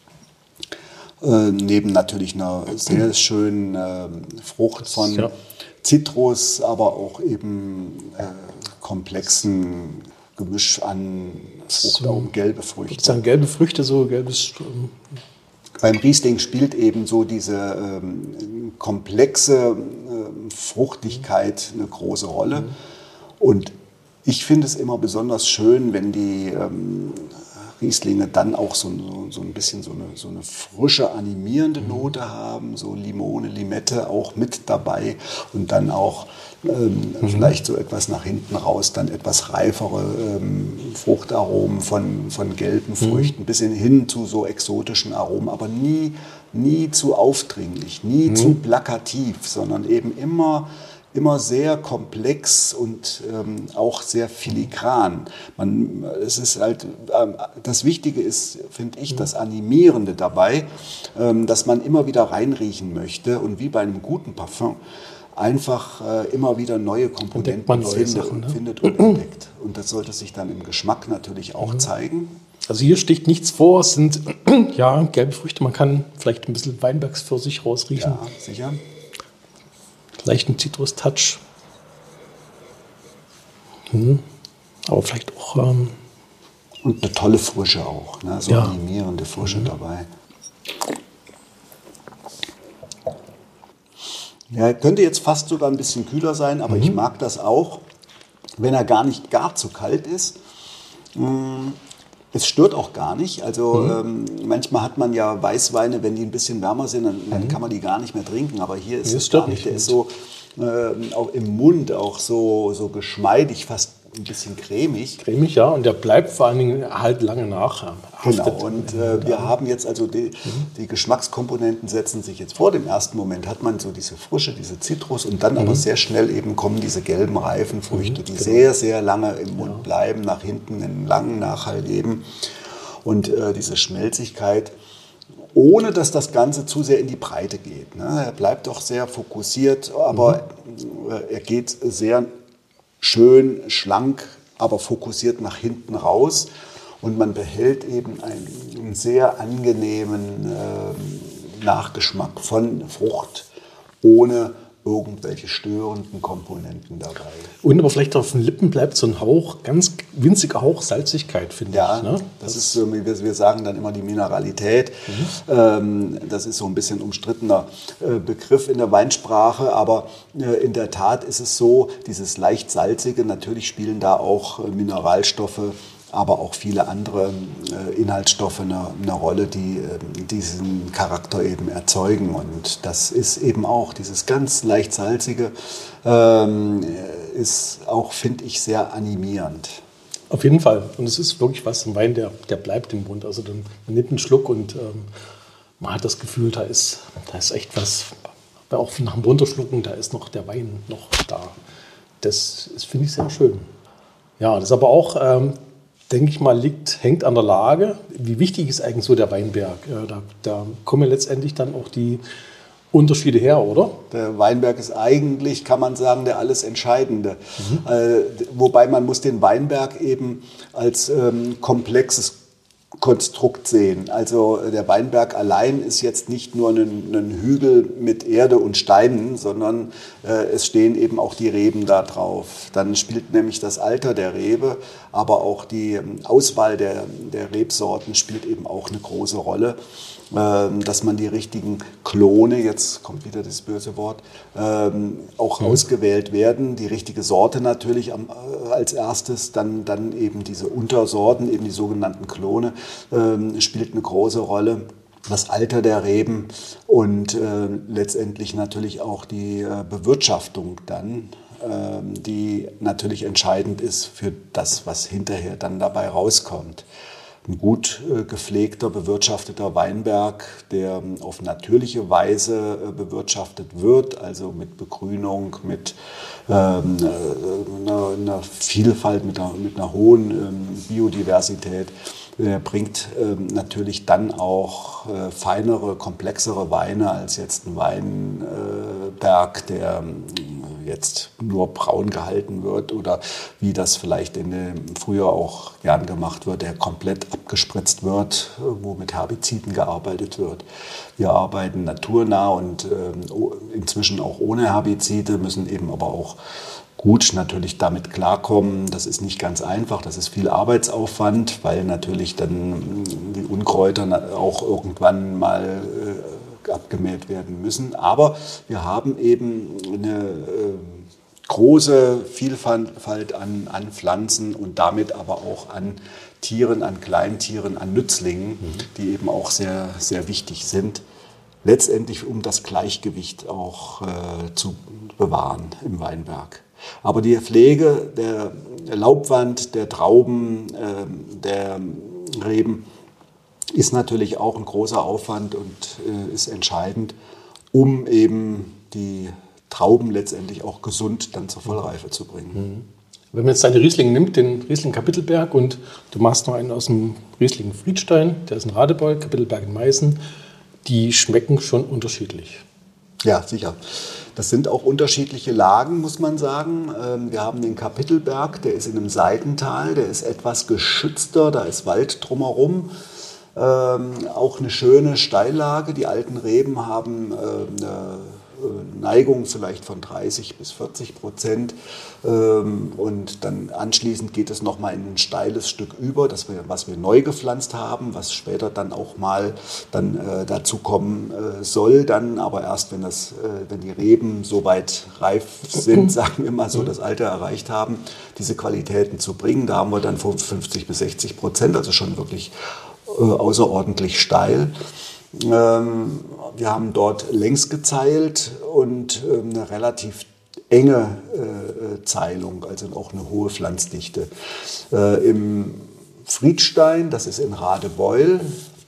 Äh, neben natürlich einer sehr schönen äh, Frucht von ja. Zitrus, aber auch eben äh, komplexen Gemisch an Fruchtaromen, so, gelbe Früchte. Sozusagen gelbe Früchte, so gelbes. Ähm Beim Riesling spielt eben so diese ähm, komplexe ähm, Fruchtigkeit eine große Rolle. Mhm. Und ich finde es immer besonders schön, wenn die ähm, Rieslinge dann auch so, so, so ein bisschen so eine, so eine frische, animierende Note haben, so Limone, Limette auch mit dabei und dann auch ähm, mhm. vielleicht so etwas nach hinten raus, dann etwas reifere ähm, Fruchtaromen von, von gelben Früchten, mhm. bis hin zu so exotischen Aromen, aber nie, nie zu aufdringlich, nie mhm. zu plakativ, sondern eben immer immer sehr komplex und ähm, auch sehr filigran. Man, es ist halt, äh, das Wichtige ist, finde ich, das Animierende dabei, ähm, dass man immer wieder reinriechen möchte und wie bei einem guten Parfum einfach äh, immer wieder neue Komponenten neue findet, Sachen, ne? findet und entdeckt. Und das sollte sich dann im Geschmack natürlich auch mhm. zeigen. Also hier sticht nichts vor, es sind ja gelbe Früchte, man kann vielleicht ein bisschen Weinbergspfirsich rausriechen. Ja, sicher. Leichten Zitrus-Touch. Hm. Aber vielleicht auch. Ähm Und eine tolle Frische auch. Ne? So ja. animierende Frische mhm. dabei. Ja, könnte jetzt fast sogar ein bisschen kühler sein, aber mhm. ich mag das auch, wenn er gar nicht gar zu kalt ist. Hm. Es stört auch gar nicht. Also mhm. ähm, manchmal hat man ja Weißweine, wenn die ein bisschen wärmer sind, dann, dann kann man die gar nicht mehr trinken. Aber hier ist es gar nicht. Der ist so äh, auch im Mund auch so, so geschmeidig, fast ein bisschen cremig. Cremig, ja. Und der bleibt vor allen Dingen halt lange nach. Genau. Und äh, wir haben jetzt also die, mhm. die Geschmackskomponenten setzen sich jetzt vor. Dem ersten Moment hat man so diese Frische, diese Zitrus und dann mhm. aber sehr schnell eben kommen diese gelben reifen Früchte, mhm, die genau. sehr, sehr lange im Mund ja. bleiben, nach hinten einen langen Nachhall geben. Und äh, diese Schmelzigkeit, ohne dass das Ganze zu sehr in die Breite geht. Ne? Er bleibt doch sehr fokussiert, aber mhm. äh, er geht sehr schön, schlank, aber fokussiert nach hinten raus. Und man behält eben einen sehr angenehmen äh, Nachgeschmack von Frucht, ohne irgendwelche störenden Komponenten dabei. Und aber vielleicht auf den Lippen bleibt so ein Hauch, ganz winziger Hauch Salzigkeit, finde ja, ich. Ne? Das, das ist so, wie wir, wir sagen dann immer die Mineralität. Mhm. Ähm, das ist so ein bisschen umstrittener äh, Begriff in der Weinsprache, aber äh, in der Tat ist es so, dieses leicht salzige, natürlich spielen da auch äh, Mineralstoffe, aber auch viele andere äh, Inhaltsstoffe eine, eine Rolle, die äh, diesen Charakter eben erzeugen. Und das ist eben auch dieses ganz leicht salzige, ähm, ist auch, finde ich, sehr animierend. Auf jeden Fall. Und es ist wirklich was, ein Wein, der, der bleibt im Mund. Also dann, man nimmt einen Schluck und ähm, man hat das Gefühl, da ist, da ist echt was, aber auch nach dem Runterschlucken, da ist noch der Wein noch da. Das, das finde ich sehr schön. Ja, das ist aber auch... Ähm, denke ich mal, liegt, hängt an der Lage. Wie wichtig ist eigentlich so der Weinberg? Da, da kommen letztendlich dann auch die Unterschiede her, oder? Der Weinberg ist eigentlich, kann man sagen, der alles Entscheidende. Mhm. Äh, wobei man muss den Weinberg eben als ähm, komplexes Konstrukt sehen. Also der Weinberg allein ist jetzt nicht nur ein, ein Hügel mit Erde und Steinen, sondern äh, es stehen eben auch die Reben da drauf. Dann spielt nämlich das Alter der Rebe, aber auch die Auswahl der, der Rebsorten spielt eben auch eine große Rolle. Ähm, dass man die richtigen Klone, jetzt kommt wieder das böse Wort, ähm, auch mhm. ausgewählt werden. Die richtige Sorte natürlich am, äh, als erstes, dann, dann eben diese Untersorten, eben die sogenannten Klone, ähm, spielt eine große Rolle. Das Alter der Reben und äh, letztendlich natürlich auch die äh, Bewirtschaftung dann, äh, die natürlich entscheidend ist für das, was hinterher dann dabei rauskommt. Ein gut äh, gepflegter, bewirtschafteter Weinberg, der ähm, auf natürliche Weise äh, bewirtschaftet wird, also mit Begrünung, mit ähm, äh, einer, einer Vielfalt, mit einer, mit einer hohen ähm, Biodiversität, der bringt ähm, natürlich dann auch äh, feinere, komplexere Weine als jetzt ein Weinberg, äh, der äh, jetzt nur braun gehalten wird oder wie das vielleicht in dem, früher auch gern gemacht wird, der komplett abgespritzt wird, äh, wo mit Herbiziden gearbeitet wird. Wir arbeiten naturnah und äh, inzwischen auch ohne Herbizide, müssen eben aber auch gut natürlich damit klarkommen. Das ist nicht ganz einfach, das ist viel Arbeitsaufwand, weil natürlich dann die Unkräuter auch irgendwann mal äh, abgemäht werden müssen. Aber wir haben eben eine äh, große Vielfalt an, an Pflanzen und damit aber auch an Tieren, an Kleintieren, an Nützlingen, mhm. die eben auch sehr, sehr wichtig sind. Letztendlich um das Gleichgewicht auch äh, zu bewahren im Weinberg. Aber die Pflege der Laubwand, der Trauben, äh, der Reben ist natürlich auch ein großer Aufwand und äh, ist entscheidend, um eben die Trauben letztendlich auch gesund dann zur Vollreife zu bringen. Wenn man jetzt deine Riesling nimmt, den Riesling Kapitelberg, und du machst noch einen aus dem Riesling Friedstein, der ist in Radebeul, Kapitelberg in Meißen, die schmecken schon unterschiedlich. Ja, sicher. Das sind auch unterschiedliche Lagen, muss man sagen. Wir haben den Kapitelberg, der ist in einem Seitental, der ist etwas geschützter, da ist Wald drumherum. Ähm, auch eine schöne Steillage. Die alten Reben haben äh, eine Neigung vielleicht von dreißig bis vierzig Prozent. Ähm, und dann anschließend geht es nochmal in ein steiles Stück über, das wir, was wir neu gepflanzt haben, was später dann auch mal dann, äh, dazu kommen äh, soll. Dann aber erst, wenn, das, äh, wenn die Reben soweit reif sind, sagen wir mal so, das Alter erreicht haben, diese Qualitäten zu bringen. Da haben wir dann fünfzig bis sechzig Prozent, also schon wirklich äh, außerordentlich steil. Ähm, wir haben dort längs gezeilt und äh, eine relativ enge äh, Zeilung, also auch eine hohe Pflanzdichte. Äh, Im Friedstein, das ist in Radebeul,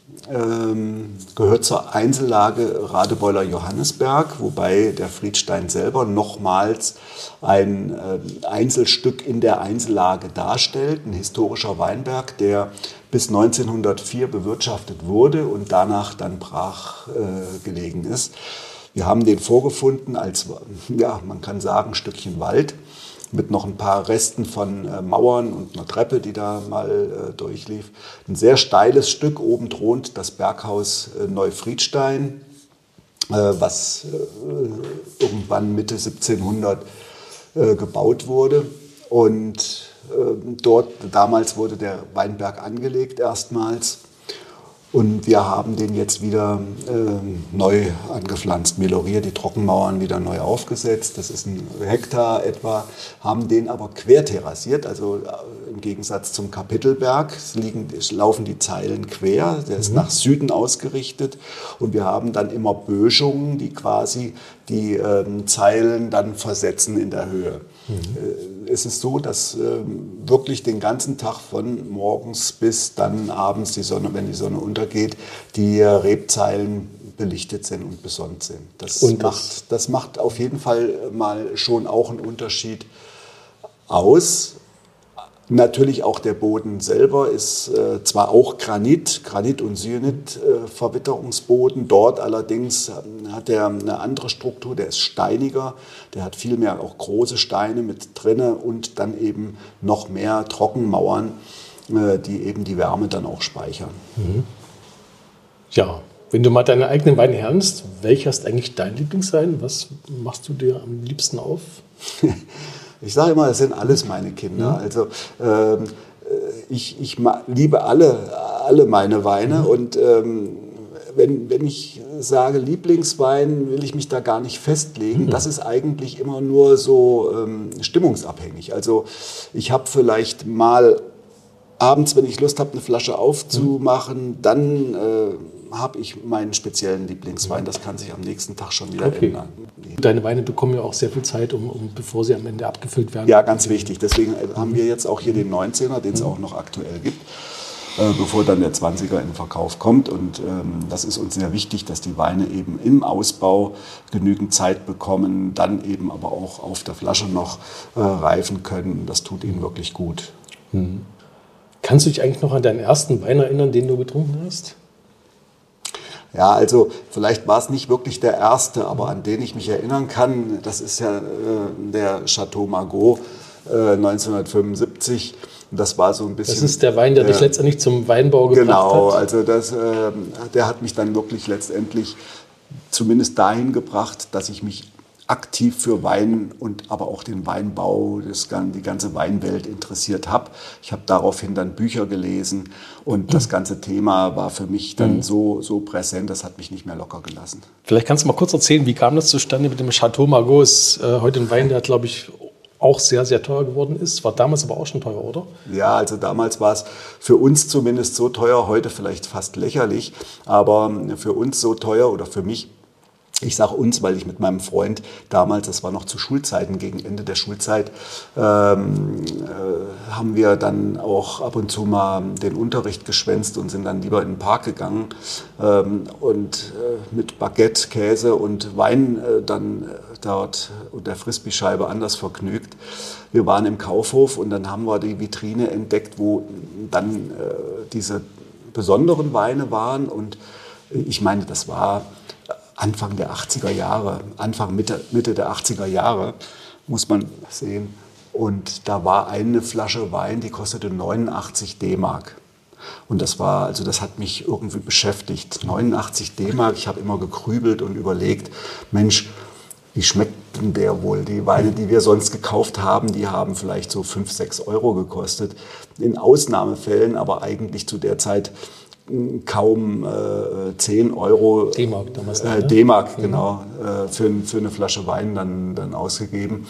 ähm, gehört zur Einzellage Radebeuler Johannisberg, wobei der Friedstein selber nochmals ein äh, Einzelstück in der Einzellage darstellt, ein historischer Weinberg, der bis neunzehnhundertvier bewirtschaftet wurde und danach dann brach äh, gelegen ist. Wir haben den vorgefunden als, ja, man kann sagen, ein Stückchen Wald mit noch ein paar Resten von äh, Mauern und einer Treppe, die da mal äh, durchlief. Ein sehr steiles Stück, oben thront das Berghaus äh, Neufriedstein, äh, was äh, irgendwann Mitte siebzehnhundert äh, gebaut wurde. Und äh, dort, damals wurde der Weinberg angelegt erstmals. Und wir haben den jetzt wieder äh, neu angepflanzt, meloriert, die Trockenmauern wieder neu aufgesetzt. Das ist ein Hektar etwa, haben den aber querterrassiert, also äh, im Gegensatz zum Kapitelberg liegen, laufen die Zeilen quer, der ist mhm. nach Süden ausgerichtet. Und wir haben dann immer Böschungen, die quasi die äh, Zeilen dann versetzen in der Höhe. Mhm. Es ist so, dass äh, wirklich den ganzen Tag von morgens bis dann abends, die Sonne, wenn die Sonne untergeht, die Rebzeilen belichtet sind und besonnt sind. Das, und das? Macht, das macht auf jeden Fall mal schon auch einen Unterschied aus. Natürlich auch der Boden selber ist äh, zwar auch Granit, Granit- und Syenit-Verwitterungsboden. Äh, Dort allerdings äh, hat er eine andere Struktur, der ist steiniger. Der hat viel mehr auch große Steine mit drinne und dann eben noch mehr Trockenmauern. äh, die eben die Wärme dann auch speichern. Mhm. Ja, wenn du mal deine eigenen Weine hernimmst, welcher ist eigentlich dein Lieblingswein? Was machst du dir am liebsten auf? Ich sage immer, es sind alles meine Kinder. Mhm. Also ähm, ich, ich liebe alle, alle meine Weine. Mhm. Und ähm, wenn, wenn ich sage Lieblingswein, will ich mich da gar nicht festlegen. Mhm. Das ist eigentlich immer nur so ähm, stimmungsabhängig. Also ich habe vielleicht mal abends, wenn ich Lust habe, eine Flasche aufzumachen, mhm. dann äh, habe ich meinen speziellen Lieblingswein. Das kann sich am nächsten Tag schon wieder okay. ändern. Deine Weine bekommen ja auch sehr viel Zeit, um, um, bevor sie am Ende abgefüllt werden. Ja, ganz wichtig. Deswegen haben wir jetzt auch hier den neunzehner, den es auch noch aktuell gibt, äh, bevor dann der zwanziger in den Verkauf kommt. Und ähm, das ist uns sehr wichtig, dass die Weine eben im Ausbau genügend Zeit bekommen, dann eben aber auch auf der Flasche noch äh, reifen können. Das tut ihnen wirklich gut. Mhm. Kannst du dich eigentlich noch an deinen ersten Wein erinnern, den du getrunken hast? Ja, also vielleicht war es nicht wirklich der erste, aber an den ich mich erinnern kann, das ist ja äh, der Chateau Margaux äh, neunzehnhundertfünfundsiebzig. Das war so ein bisschen. Das ist der Wein, der äh, dich letztendlich zum Weinbau gebracht genau, hat. Genau, hat. also das, äh, der hat mich dann wirklich letztendlich zumindest dahin gebracht, dass ich mich aktiv für Wein und aber auch den Weinbau, das, die ganze Weinwelt interessiert habe. Ich habe daraufhin dann Bücher gelesen und das ganze Thema war für mich dann mhm. so, so präsent, das hat mich nicht mehr locker gelassen. Vielleicht kannst du mal kurz erzählen, wie kam das zustande mit dem Chateau Margaux? Ist äh, heute ein Wein, der, glaube ich, auch sehr, sehr teuer geworden ist. War damals aber auch schon teuer, oder? Ja, also damals war es für uns zumindest so teuer, heute vielleicht fast lächerlich, aber für uns so teuer oder für mich. Ich sage uns, weil ich mit meinem Freund damals, das war noch zu Schulzeiten, gegen Ende der Schulzeit, ähm, äh, haben wir dann auch ab und zu mal den Unterricht geschwänzt und sind dann lieber in den Park gegangen ähm, und äh, mit Baguette, Käse und Wein äh, dann äh, dort und der Frisbee-Scheibe anders vergnügt. Wir waren im Kaufhof und dann haben wir die Vitrine entdeckt, wo dann äh, diese besonderen Weine waren und ich meine, das war Anfang der achtziger Jahre, Anfang, Mitte, Mitte der achtziger Jahre, muss man sehen. Und da war eine Flasche Wein, die kostete neunundachtzig D-Mark. Und das war, also das hat mich irgendwie beschäftigt. neunundachtzig D-Mark, ich habe immer gegrübelt und überlegt, Mensch, wie schmeckt denn der wohl? Die Weine, die wir sonst gekauft haben, die haben vielleicht so fünf, sechs Euro gekostet. In Ausnahmefällen, aber eigentlich zu der Zeit kaum äh, zehn Euro D-Mark damals. Äh, D-Mark, genau, äh, für, für eine Flasche Wein dann, dann ausgegeben.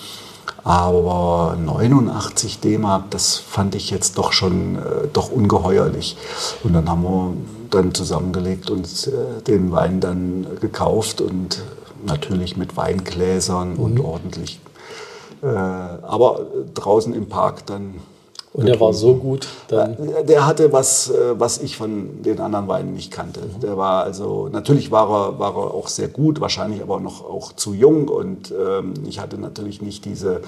Aber neunundachtzig D-Mark, das fand ich jetzt doch schon äh, doch ungeheuerlich. Und dann haben wir dann zusammengelegt und äh, den Wein dann gekauft und natürlich mit Weingläsern mhm. und ordentlich. Äh, aber draußen im Park dann. Und der war so gut? Dann der hatte was, was ich von den anderen Weinen nicht kannte. Mhm. Der war also, natürlich war er, war er auch sehr gut, wahrscheinlich aber noch auch zu jung. Und ähm, ich hatte natürlich nicht diese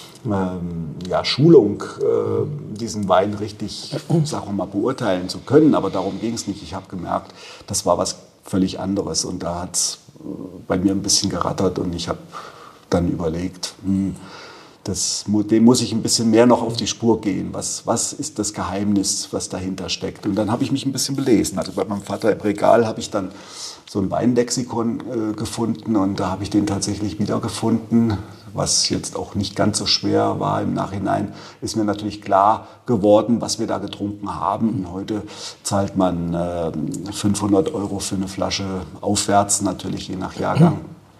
ähm, ja, Schulung, äh, diesen Wein richtig, sagen wir mal, beurteilen zu können. Aber darum ging es nicht. Ich habe gemerkt, das war was völlig anderes. Und da hat es bei mir ein bisschen gerattert und ich habe dann überlegt, hm, Das, dem muss ich ein bisschen mehr noch auf die Spur gehen. Was, was ist das Geheimnis, was dahinter steckt? Und dann habe ich mich ein bisschen belesen. Also bei meinem Vater im Regal habe ich dann so ein Weinlexikon äh, gefunden und da habe ich den tatsächlich wiedergefunden, was jetzt auch nicht ganz so schwer war. Im Nachhinein ist mir natürlich klar geworden, was wir da getrunken haben. Und heute zahlt man äh, fünfhundert Euro für eine Flasche aufwärts, natürlich je nach Jahrgang.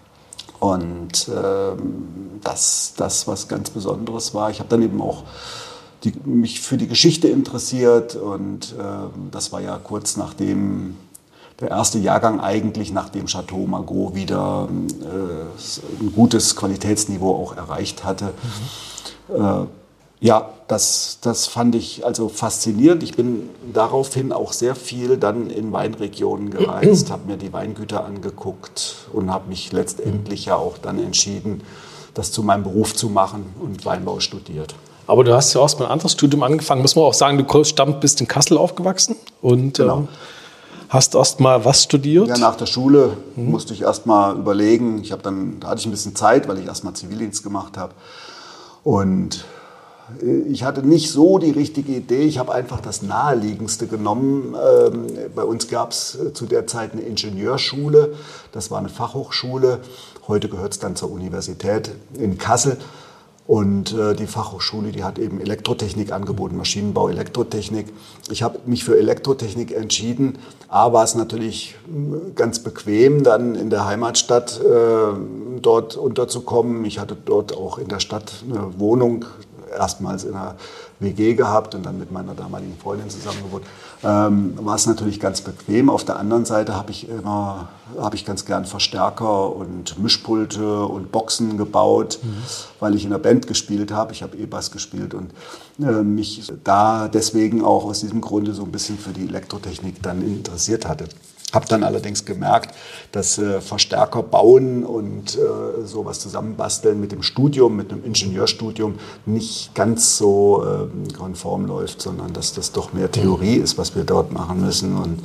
Und ähm, das, das, was ganz Besonderes war. Ich habe dann eben auch die, mich für die Geschichte interessiert und ähm, das war ja kurz nachdem der erste Jahrgang eigentlich, nachdem Chateau Margaux wieder äh, ein gutes Qualitätsniveau auch erreicht hatte. Mhm. Äh, ja, das, das fand ich also faszinierend. Ich bin daraufhin auch sehr viel dann in Weinregionen gereist, habe mir die Weingüter angeguckt und habe mich letztendlich ja auch dann entschieden, das zu meinem Beruf zu machen und Weinbau studiert. Aber du hast ja auch mal ein anderes Studium angefangen. Muss man auch sagen, du stammt, bist in Kassel aufgewachsen und genau. ähm, hast erst mal was studiert? Ja, nach der Schule mhm. musste ich erst mal überlegen. Ich habe dann, da hatte ich ein bisschen Zeit, weil ich erst mal Zivildienst gemacht habe und ich hatte nicht so die richtige Idee. Ich habe einfach das Naheliegendste genommen. Ähm, bei uns gab es zu der Zeit eine Ingenieurschule. Das war eine Fachhochschule. Heute gehört es dann zur Universität in Kassel. Und äh, die Fachhochschule, die hat eben Elektrotechnik angeboten, Maschinenbau, Elektrotechnik. Ich habe mich für Elektrotechnik entschieden. A, war es natürlich ganz bequem, dann in der Heimatstadt äh, dort unterzukommen. Ich hatte dort auch in der Stadt eine Wohnung, erstmals in einer W G gehabt und dann mit meiner damaligen Freundin zusammen gewohnt. Ähm, war es natürlich ganz bequem. Auf der anderen Seite habe ich immer, habe ich ganz gern Verstärker und Mischpulte und Boxen gebaut, mhm. weil ich in einer Band gespielt habe. Ich habe E-Bass gespielt und äh, mich da deswegen auch aus diesem Grunde so ein bisschen für die Elektrotechnik dann interessiert hatte. Habe dann allerdings gemerkt, dass äh, Verstärker bauen und äh, sowas zusammenbasteln mit dem Studium, mit einem Ingenieurstudium nicht ganz so äh, konform läuft, sondern dass das doch mehr Theorie ist, was wir dort machen müssen. Und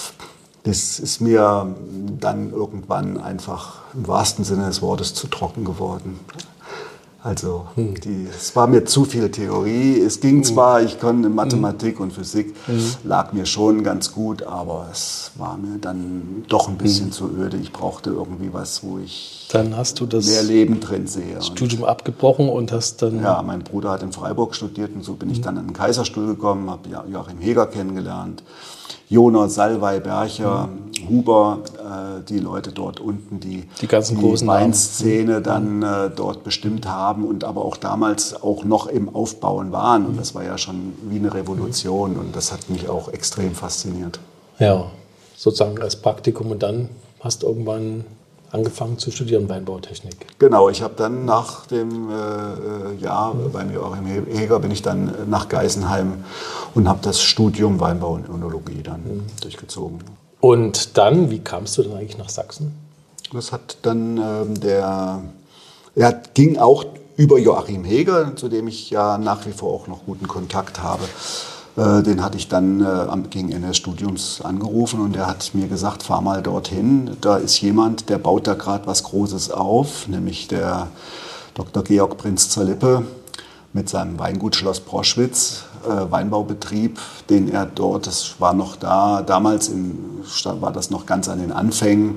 das ist mir dann irgendwann einfach im wahrsten Sinne des Wortes zu trocken geworden. Also die, es war mir zu viel Theorie. Es ging zwar, ich konnte Mathematik und Physik, lag mir schon ganz gut, aber es war mir dann doch ein bisschen zu öde. Ich brauchte irgendwie was, wo ich dann hast du das mehr Leben drin sehe. Studium abgebrochen und hast dann... Ja, mein Bruder hat in Freiburg studiert und so bin ich dann an den Kaiserstuhl gekommen, habe Joachim Heger kennengelernt. Jonas, Salwey, Bercher, mhm. Huber, äh, die Leute dort unten, die die, ganzen die großen Weinszene dann äh, dort bestimmt haben und aber auch damals auch noch im Aufbauen waren. Und das war ja schon wie eine Revolution und das hat mich auch extrem fasziniert. Ja, sozusagen als Praktikum und dann hast du irgendwann angefangen zu studieren Weinbautechnik. Genau, ich habe dann nach dem äh, Jahr beim Joachim Heger bin ich dann nach Geisenheim und habe das Studium Weinbau und Önologie dann mhm. durchgezogen. Und dann, wie kamst du dann eigentlich nach Sachsen? Das hat dann ähm, der, er ging auch über Joachim Heger, zu dem ich ja nach wie vor auch noch guten Kontakt habe. Den hatte ich dann äh, am, gegen Ende des Studiums angerufen und der hat mir gesagt, fahr mal dorthin. Da ist jemand, der baut da gerade was Großes auf, nämlich der Doktor Georg Prinz zur Lippe mit seinem Weingut Schloss Proschwitz, äh, Weinbaubetrieb, den er dort, das war noch da, damals in, war das noch ganz an den Anfängen.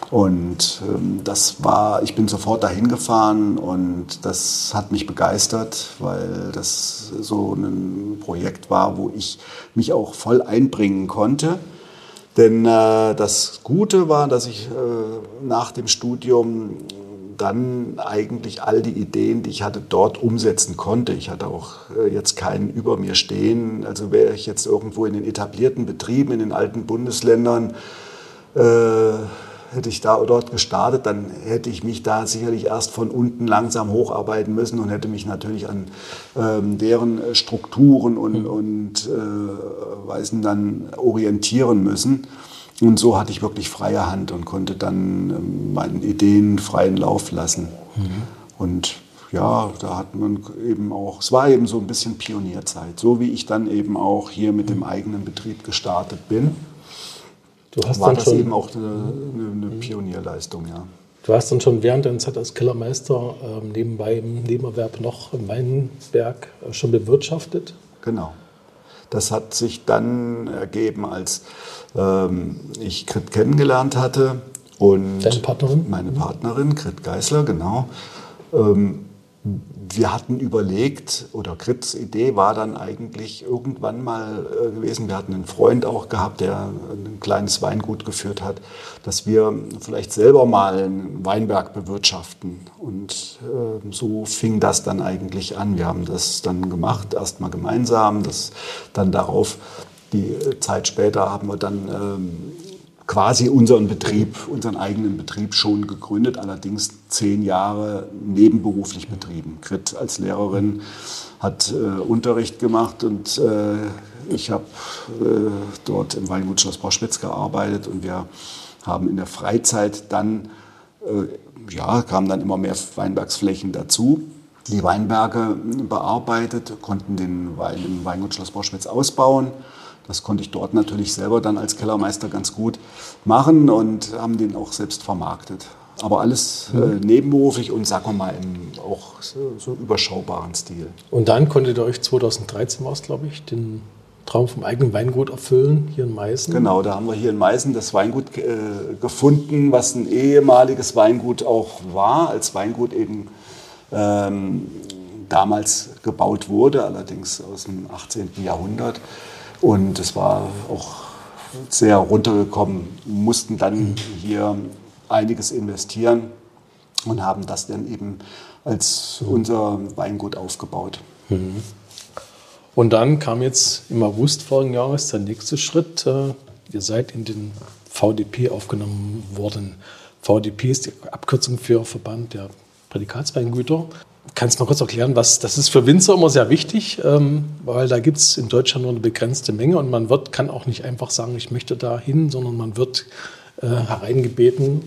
Und ähm, das war, ich bin sofort dahin gefahren und das hat mich begeistert, weil das so ein Projekt war, wo ich mich auch voll einbringen konnte. Denn äh, das Gute war, dass ich äh, nach dem Studium dann eigentlich all die Ideen, die ich hatte, dort umsetzen konnte. Ich hatte auch äh, jetzt keinen über mir stehen. Also wäre ich jetzt irgendwo in den etablierten Betrieben, in den alten Bundesländern, äh, hätte ich da dort gestartet, dann hätte ich mich da sicherlich erst von unten langsam hocharbeiten müssen und hätte mich natürlich an ähm, deren Strukturen und, mhm. und äh, Weisen dann orientieren müssen. Und so hatte ich wirklich freie Hand und konnte dann ähm, meinen Ideen freien Lauf lassen. Mhm. Und ja, da hat man eben auch, es war eben so ein bisschen Pionierzeit, so wie ich dann eben auch hier mit dem eigenen Betrieb gestartet bin. Du hast war dann das schon, eben auch eine, eine, eine Pionierleistung, ja. Du hast dann schon während deiner Zeit als Kellermeister äh, nebenbei im Nebenerwerb noch im Weinberg äh, schon bewirtschaftet? Genau. Das hat sich dann ergeben, als ähm, ich Grit kennengelernt hatte. Und deine Partnerin? Meine Partnerin, Grit Geisler, genau. Ähm, wir hatten überlegt, oder Grits Idee war dann eigentlich irgendwann mal äh, gewesen, wir hatten einen Freund auch gehabt, der ein kleines Weingut geführt hat, dass wir vielleicht selber mal einen Weinberg bewirtschaften. Und äh, so fing das dann eigentlich an. Wir haben das dann gemacht, erstmal gemeinsam, das dann darauf, die Zeit später haben wir dann ähm, quasi unseren Betrieb, unseren eigenen Betrieb schon gegründet, allerdings zehn Jahre nebenberuflich betrieben. Grit als Lehrerin hat äh, Unterricht gemacht und äh, ich habe äh, dort im Weingut Schloss Proschwitz gearbeitet und wir haben in der Freizeit dann, äh, ja, kamen dann immer mehr Weinbergsflächen dazu. Die Weinberge bearbeitet, konnten den Wein im Weingut Schloss Proschwitz ausbauen. Das konnte ich dort natürlich selber dann als Kellermeister ganz gut machen und haben den auch selbst vermarktet. aber alles äh, nebenberuflich und sagen wir mal im auch so, so überschaubaren Stil. Und dann konntet ihr euch zweitausenddreizehn war es, glaube ich, den Traum vom eigenen Weingut erfüllen, hier in Meißen. Genau, da haben wir hier in Meißen das Weingut äh, gefunden, was ein ehemaliges Weingut auch war, als Weingut eben ähm, damals gebaut wurde, allerdings aus dem achtzehnten Jahrhundert. Und es war auch sehr runtergekommen, mussten dann hier einiges investieren und haben das dann eben als unser Weingut aufgebaut. Mhm. Und dann kam jetzt im August vorigen Jahres der nächste Schritt. Ihr seid in den V D P aufgenommen worden. V D P ist die Abkürzung für Verband der Prädikatsweingüter. Kannst du mal kurz erklären, was das ist für Winzer immer sehr wichtig, weil da gibt es in Deutschland nur eine begrenzte Menge und man wird, kann auch nicht einfach sagen, ich möchte da hin, sondern man wird äh, hereingebeten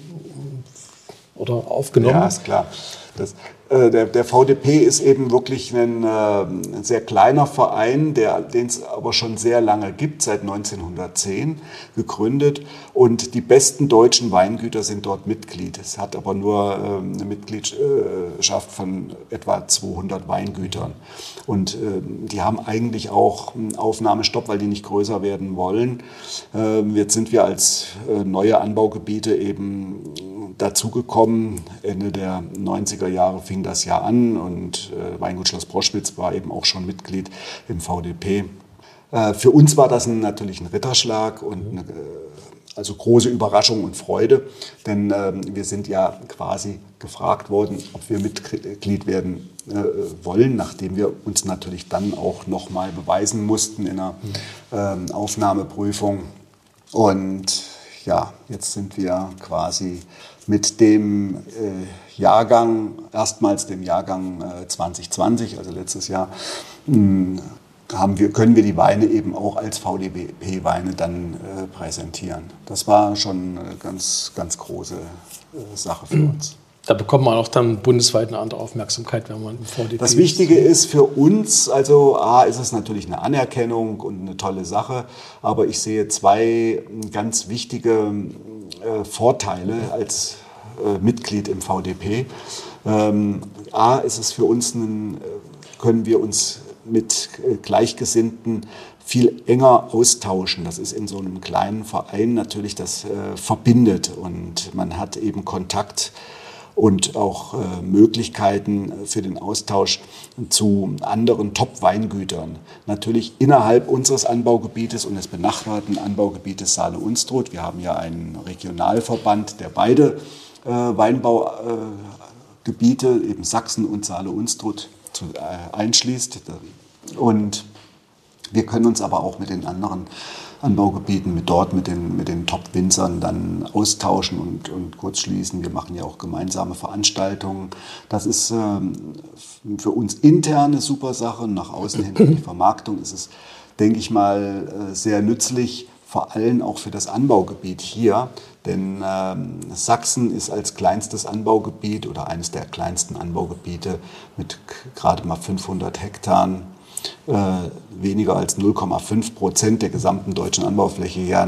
oder aufgenommen. Ja, ist klar. Das, äh, der, der V D P ist eben wirklich ein, äh, ein sehr kleiner Verein, den es aber schon sehr lange gibt, seit neunzehnhundertzehn gegründet. Und die besten deutschen Weingüter sind dort Mitglied. Es hat aber nur äh, eine Mitgliedschaft von etwa zweihundert Weingütern. Und äh, die haben eigentlich auch einen Aufnahmestopp, weil die nicht größer werden wollen. Äh, jetzt sind wir als äh, neue Anbaugebiete eben dazugekommen. Ende der neunziger Jahre fing das ja an und äh, Weingut Schloss Proschwitz war eben auch schon Mitglied im V D P. Äh, für uns war das ein, natürlich ein Ritterschlag und eine, also große Überraschung und Freude, denn äh, wir sind ja quasi gefragt worden, ob wir Mitglied werden äh, wollen, nachdem wir uns natürlich dann auch nochmal beweisen mussten in einer äh, Aufnahmeprüfung. Und ja, jetzt sind wir quasi mit dem äh, Jahrgang, erstmals dem Jahrgang äh, zwanzig zwanzig, also letztes Jahr, mh, haben wir, können wir die Weine eben auch als V D P-Weine dann äh, präsentieren. Das war schon eine ganz, ganz große äh, Sache für uns. Da bekommt man auch dann bundesweit eine andere Aufmerksamkeit, wenn man im V D P ist. Das Wichtige ist für uns, also A, ist es natürlich eine Anerkennung und eine tolle Sache, aber ich sehe zwei ganz wichtige äh, Vorteile als äh, Mitglied im V D P. Ähm, A, ist es für uns, ein, können wir uns mit äh, Gleichgesinnten viel enger austauschen. Das ist in so einem kleinen Verein natürlich, das äh, verbindet und man hat eben Kontakt und auch äh, Möglichkeiten für den Austausch zu anderen Top-Weingütern. Natürlich innerhalb unseres Anbaugebietes und des benachbarten Anbaugebietes Saale-Unstrut. Wir haben ja einen Regionalverband, der beide äh, Weinbaugebiete, äh, eben Sachsen und Saale-Unstrut, zu, äh, einschließt. Und wir können uns aber auch mit den anderen Anbaugebieten, mit dort, mit den, mit den Top-Winzern dann austauschen und, und kurz schließen. Wir machen ja auch gemeinsame Veranstaltungen. Das ist ähm, für uns intern eine super Sache. Nach außen hin für die Vermarktung ist es, denke ich mal, äh, sehr nützlich, vor allem auch für das Anbaugebiet hier. Denn ähm, Sachsen ist als kleinstes Anbaugebiet oder eines der kleinsten Anbaugebiete mit gerade mal fünfhundert Hektaren, Äh, weniger als null Komma fünf Prozent der gesamten deutschen Anbaufläche, ja,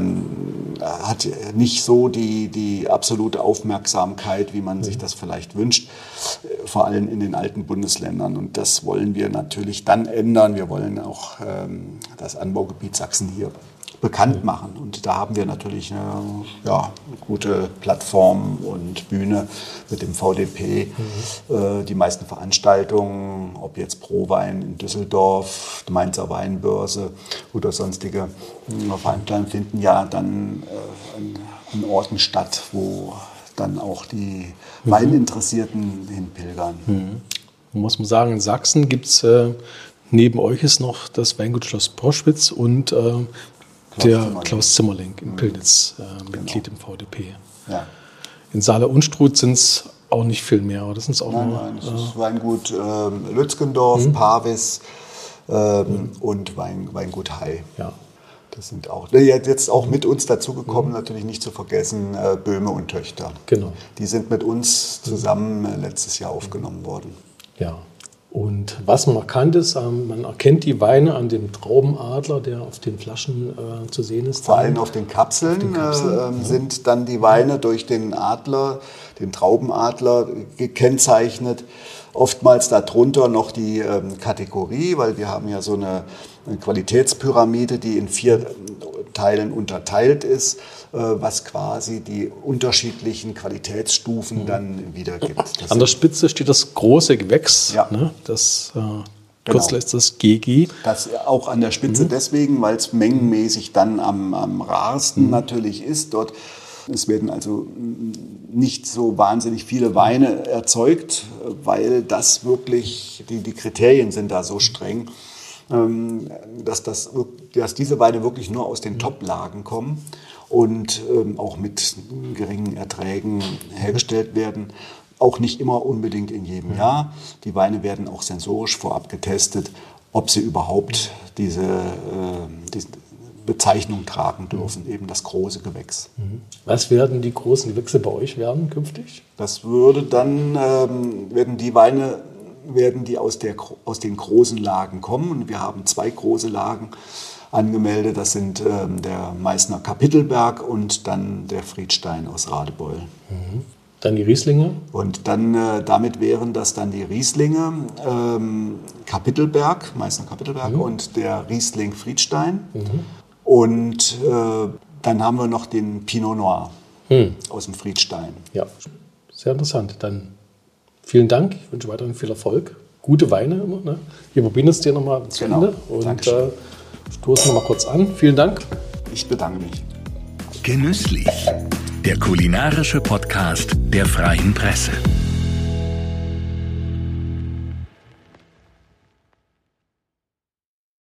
hat nicht so die, die absolute Aufmerksamkeit, wie man sich das vielleicht wünscht, vor allem in den alten Bundesländern. Und das wollen wir natürlich dann ändern. Wir wollen auch ähm, das Anbaugebiet Sachsen hier bekannt machen. Und da haben wir natürlich eine, ja, eine gute Plattform und Bühne mit dem V D P. Mhm. Äh, die meisten Veranstaltungen, ob jetzt Prowein in Düsseldorf, die Mainzer Weinbörse oder sonstige Veranstaltungen, finden ja dann äh, an, an Orten statt, wo dann auch die mhm. Weininteressierten hinpilgern. Mhm. Muss man sagen, in Sachsen gibt es äh, neben euch ist noch das Weingut Schloss Proschwitz und äh, der Zimmerling. Klaus Zimmerling in Pillnitz, äh, Mitglied genau. im V D P. Ja. In Saale-Unstrut sind es auch nicht viel mehr, aber das sind auch nein, nur... Nein, das äh, ist Weingut äh, Lützgendorf, mhm. Pawis ähm, mhm. und Wein, Weingut Hai. Ja. Das sind auch, jetzt auch mit uns dazugekommen, mhm. natürlich nicht zu vergessen, äh, Böhme und Töchter. Genau. Die sind mit uns zusammen äh, letztes Jahr aufgenommen worden. Ja. Und was markant ist, man erkennt die Weine an dem Traubenadler, der auf den Flaschen äh, zu sehen ist. Vor allem auf den Kapseln, auf den Kapseln äh, ja. sind dann die Weine durch den Adler, den Traubenadler gekennzeichnet. Oftmals darunter noch die ähm, Kategorie, weil wir haben ja so eine, eine Qualitätspyramide, die in vier Teilen unterteilt ist, äh, was quasi die unterschiedlichen Qualitätsstufen mhm. dann wiedergibt. Das An der Spitze steht das große Gewächs, ja. ne? das äh, Kürzler ist das G G. Das auch an der Spitze mhm. deswegen, weil es mengenmäßig dann am, am rarsten mhm. natürlich ist. Dort Es werden also nicht so wahnsinnig viele Weine erzeugt, weil das wirklich, die, die Kriterien sind da so streng, dass, das, dass diese Weine wirklich nur aus den Top-Lagen kommen und auch mit geringen Erträgen hergestellt werden. Auch nicht immer unbedingt in jedem Jahr. Die Weine werden auch sensorisch vorab getestet, ob sie überhaupt diese, diese Bezeichnung tragen dürfen, eben das große Gewächs. Was werden die großen Gewächse bei euch werden künftig? Das würde dann, ähm, werden die Weine, werden die aus, der, aus den großen Lagen kommen. Und wir haben zwei große Lagen angemeldet. Das sind ähm, der Meißner Kapitelberg und dann der Friedstein aus Radebeul. Mhm. Dann die Rieslinge? Und dann, äh, damit wären das dann die Rieslinge ähm, Kapitelberg, Meißner Kapitelberg mhm. und der Riesling Friedstein. Mhm. Und äh, dann haben wir noch den Pinot Noir hm. aus dem Friedstein. Ja, sehr interessant. Dann vielen Dank. Ich wünsche weiterhin viel Erfolg. Gute Weine immer. Ne? Wir probieren es dir nochmal zu genau. Ende und äh, stoßen nochmal kurz an. Vielen Dank. Ich bedanke mich. Genüsslich. Der kulinarische Podcast der Freien Presse.